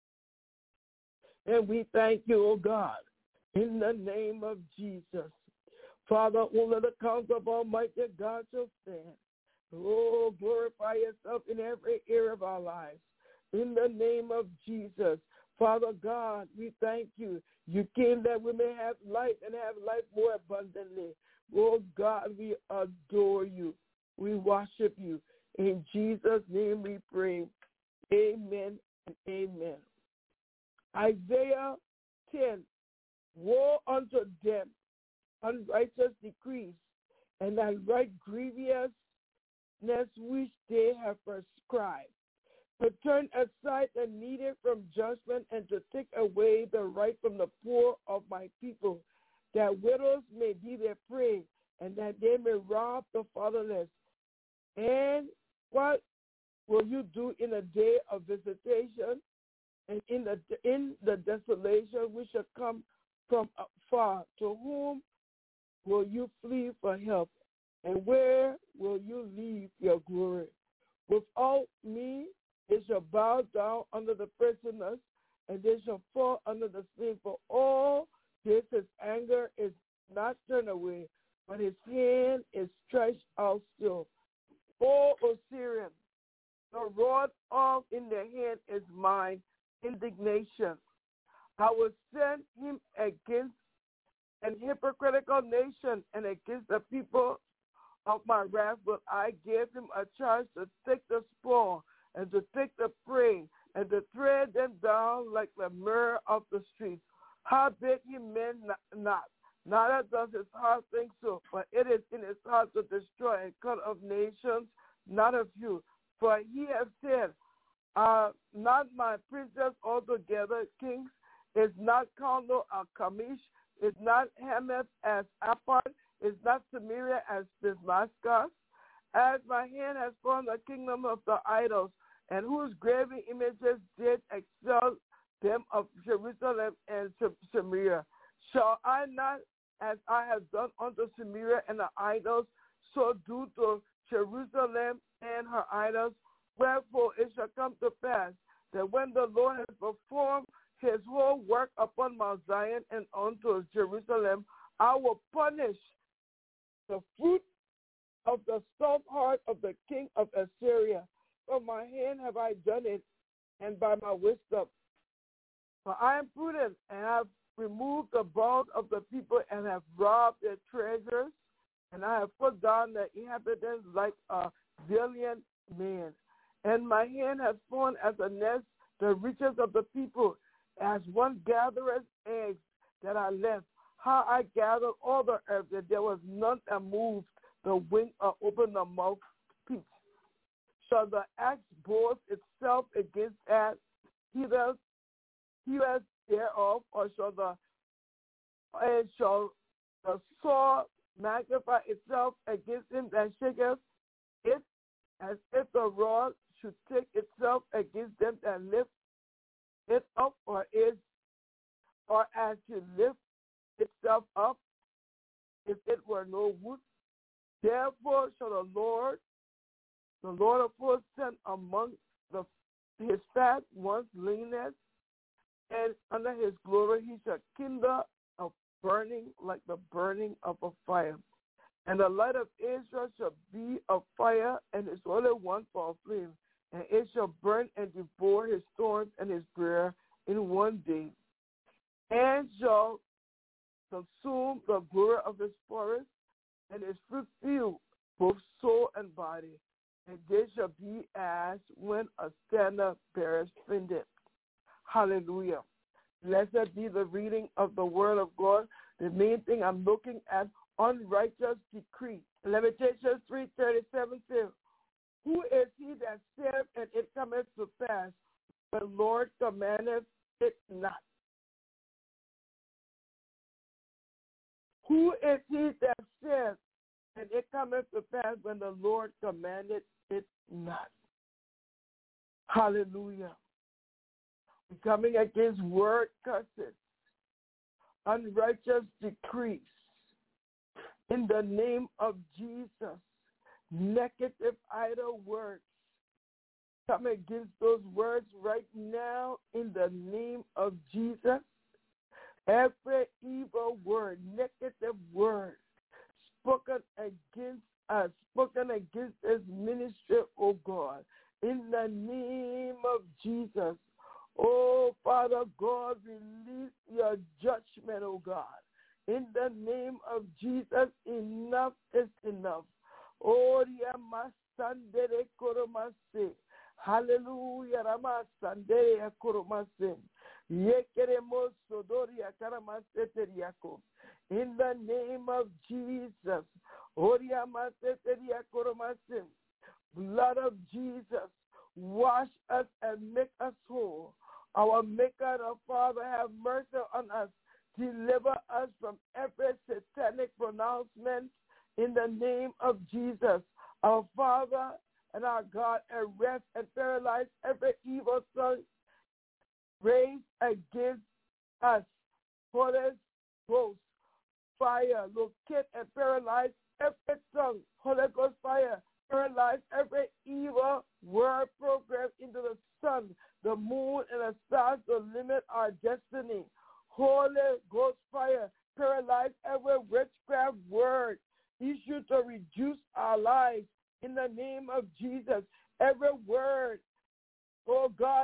S7: And we thank you, oh God, in the name of Jesus. Father, only the counsel of Almighty God shall stand. Oh, glorify yourself in every area of our lives. In the name of Jesus. Father God, we thank you. You came that we may have life and have life more abundantly. Oh God, we adore you. We worship you. In Jesus' name we pray. Amen and amen. Isaiah ten. Woe unto them, unrighteous decrees, and unright grievousness which they have prescribed, to turn aside the needy from judgment and to take away the right from the poor of my people, that widows may be their prey, and that they may rob the fatherless. And what will you do in a day of visitation, and in the in the desolation which shall come from afar? To whom will you flee for help, and where will you leave your glory? Without me they shall bow down under the prisoners, and they shall fall under the slain. For all this his anger is not turned away, but his hand is stretched in their hand is mine indignation. I will send him against an hypocritical nation, and against the people of my wrath will I give him a charge to take the spoil and to take the prey and to tread them down like the myrrh of the streets. Howbeit he meant not, neither does his heart think so, but it is in his heart to destroy and cut off nations, not a few. For he has said, Are not my princes altogether kings? Is not Carmel a Camish? Is not Hamath as Apad? Is not Samaria as Damascus? As my hand has formed the kingdom of the idols, and whose graven images did excel them of Jerusalem and Samaria, shall I not, as I have done unto Samaria and the idols, so do to Jerusalem and her idols? Wherefore it shall come to pass that when the Lord has performed his whole work upon Mount Zion and unto Jerusalem, I will punish the fruit of the soft heart of the king of Assyria. For my hand have I done it, and by my wisdom. For I am prudent, and have removed the bones of the people, and have robbed their treasures, and I have put down the inhabitants like a valiant man. And my hand has formed as a nest the riches of the people, as one gathereth eggs that I left. How I gathered all the earth, that there was none that moved the wing or opened the mouth speech. Shall the axe boast itself against that hearers thereof, or shall the and shall the sword magnify itself against him that shaketh it, as if the rod should take itself against them that lift it up, or is or as to lift itself up, if it were no wood? Therefore shall the Lord, the Lord of hosts, send among the his fat ones leanness, and under his glory he shall kindle a burning like the burning of a fire. And the light of Israel shall be a fire, and his Holy One for a flame, and it shall burn and devour his thorns and his briar in one day, and shall consume the glory of his forest, and his fruit field, both soul and body. And they shall be as when a standard beareth splendid. Hallelujah. Blessed be the reading of the word of God. The main thing I'm looking at, unrighteous decree. Lamentations three thirty-seven says, Who is he that saith, and it cometh to pass? The Lord commandeth it not. Who is he that saith, and it cometh to pass when the Lord commanded it not? Hallelujah. We're coming against word curses, unrighteous decrees. In the name of Jesus, negative idle words. Come against those words right now in the name of Jesus. Every evil word, negative word spoken against us, spoken against this ministry, oh God, in the name of Jesus. Oh, Father God, release your judgment, oh God. In the name of Jesus, enough is enough. Oh, Yamasandere Koromase. Hallelujah, Ramasandere Koromase. Yekeremos Sodoria Karamase Teriako. In the name of Jesus, Oriamase Teriako Romase. Blood of Jesus, wash us and make us whole. Our Maker and our Father, have mercy on us. Deliver us from every satanic pronouncement in the name of Jesus. Our Father and our God, arrest and paralyze every evil tongue raised against us. Holy Ghost fire, locate and paralyze every tongue. Holy Ghost fire, paralyze every evil word programmed into the sun, the moon, and the stars to limit our destiny. Holy Ghost fire, paralyze every witchcraft word issued to reduce our lives in the name of Jesus. Every word, oh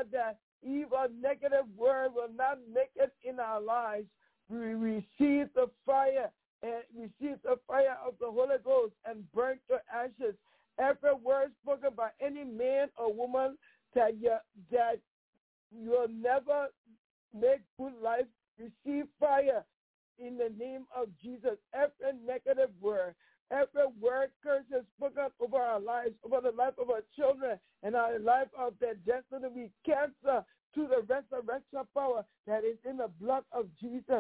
S7: God, that evil, negative word will not make it in our lives. We receive the fire and receive the fire of the Holy Ghost and burn to ashes. Every word spoken by any man or woman that you, that you will never make good life, receive fire in the name of Jesus. Every negative word, every word curses spoken over our lives, over the life of our children and our life of their destiny, we cancel to the resurrection power that is in the blood of Jesus.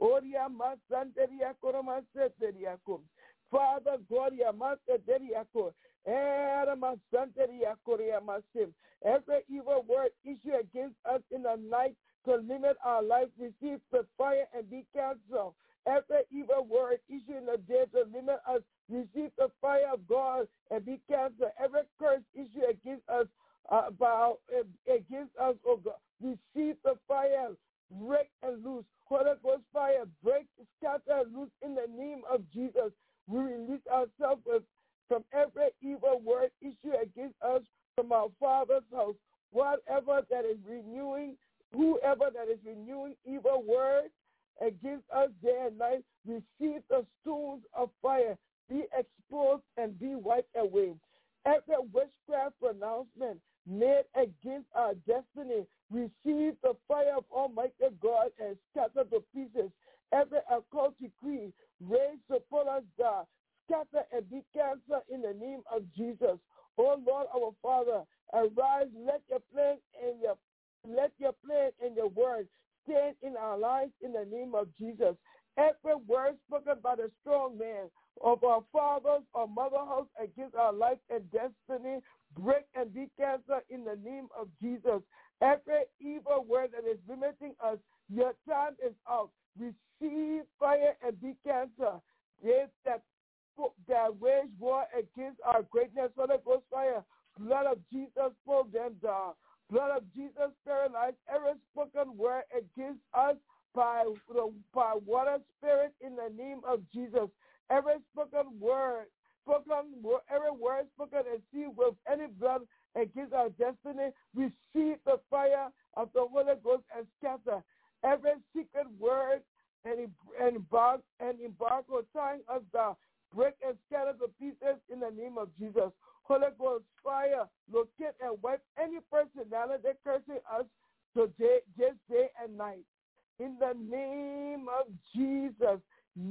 S7: Father God, every evil word issued against us in the night to limit our life, receive the fire and be canceled. Every evil word issued in the day to limit us, receive the fire of God and be canceled. Every curse issued against us, uh, about, uh, against us, oh God, receive the fire, break and loose. Holy Ghost fire, break, scatter, and loose in the name of Jesus. We release ourselves with, from every evil word issued against us from our Father's house. Whatever that is renewing, whoever that is renewing evil words against us day and night, receive the stones of fire, be exposed and be wiped away. Every witchcraft pronouncement made against our destiny, receive the fire of Almighty God and scatter to pieces. Every occult decree raised to pull us down, scatter and be canceled in the name of Jesus. Oh Lord, our Father, arise, let your plan and your let your plan and your word stand in our lives in the name of Jesus. Every word spoken by the strong man of our fathers or mother house against our life and destiny, break and be canceled in the name of Jesus. Every evil word that is limiting us, your time is out. Receive fire and be canceled. They that, that wage war against our greatness, Holy Ghost fire, blood of Jesus pull them down. Blood of Jesus paralyze every spoken word against us by the by water spirit in the name of Jesus. Every spoken word, spoken word, every word spoken and sealed with any blood against our destiny, receive the fire of the Holy Ghost and scatter. Every secret word and embark and embargo tying us down, break and scatter the pieces in the name of Jesus. Holy Ghost fire, locate and wipe any personality cursing us today, just day and night. In the name of Jesus.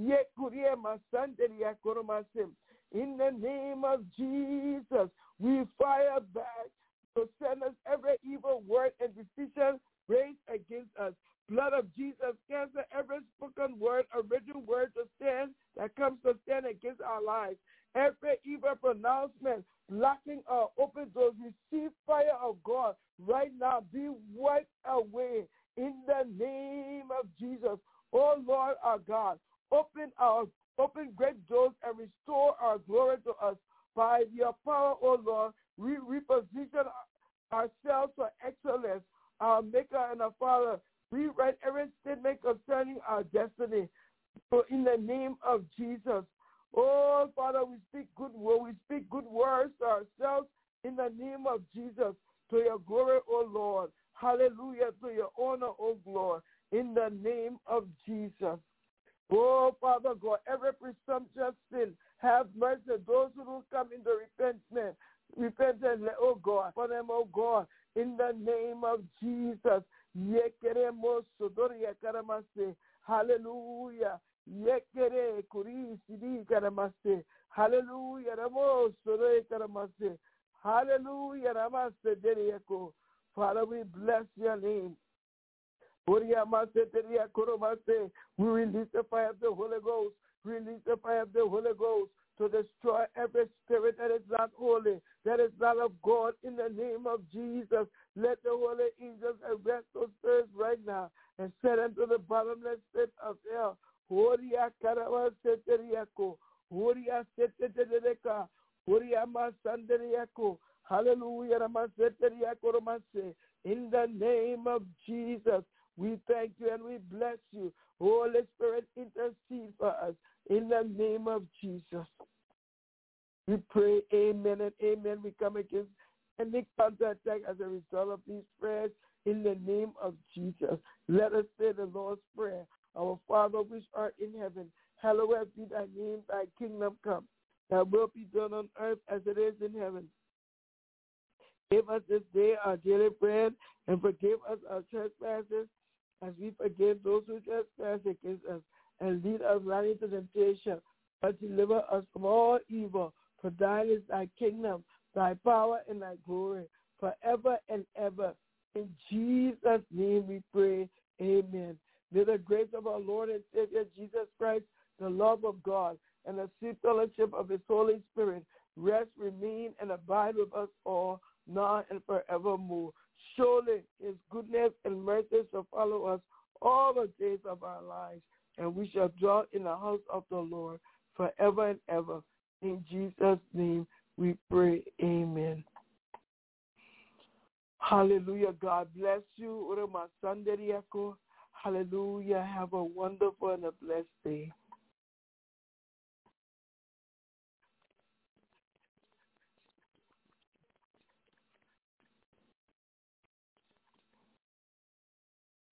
S7: In the name of Jesus, we fire back to send us every evil word and decision raised against us. Blood of Jesus, cancel every spoken word, original word to stand that comes to stand against our lives. Every evil pronouncement, blocking our open doors, receive fire of God right now. Be wiped away in the name of Jesus. Oh Lord our God, open our open great doors and restore our glory to us. By your power, oh Lord, we reposition ourselves for excellence, our Maker and our Father. We write every statement concerning our destiny. So in the name of Jesus. Oh, Father, we speak good word. We speak good words to ourselves in the name of Jesus. To your glory, O Lord. Hallelujah. To your honor, O Lord. In the name of Jesus. Oh, Father God, every presumptuous sin, have mercy. Those who don't come into repentance, repentance, oh God, for them, oh God, in the name of Jesus. Hallelujah. Yekere kuri sidi karamase. Hallelujah. Ramo sore karamase. Hallelujah. Ramase deriyako. Father, we bless your name. We release the fire of the Holy Ghost. Release the fire of the Holy Ghost to destroy every spirit that is not holy, that is not of God, in the name of Jesus. Let the holy angels arrest those spirits right now and send them to the bottomless pit of hell. Horia karava seteriako. Horia seteriaka. Horia masanderiako. Hallelujah. Ramaseteriako ramase. In the name of Jesus, we thank you and we bless you. Holy Spirit, intercede for us. In the name of Jesus. We pray amen and amen. We come against any counterattack as a result of these prayers in the name of Jesus. Let us say the Lord's Prayer. Our Father which art in heaven, hallowed be thy name, thy kingdom come. Thy will be done on earth as it is in heaven. Give us this day our daily bread, and forgive us our trespasses, as we forgive those who trespass against us. And lead us not into temptation, but deliver us from all evil. For thine is thy kingdom, thy power, and thy glory, forever and ever. In Jesus' name we pray. Amen. May the grace of our Lord and Savior Jesus Christ, the love of God, and the sweet fellowship of his Holy Spirit rest, remain, and abide with us all, now and forevermore. Surely his goodness and mercy shall follow us all the days of our lives, and we shall dwell in the house of the Lord forever and ever. In Jesus' name we pray. Amen. Hallelujah. God bless you. Hallelujah. Have a wonderful and a blessed day.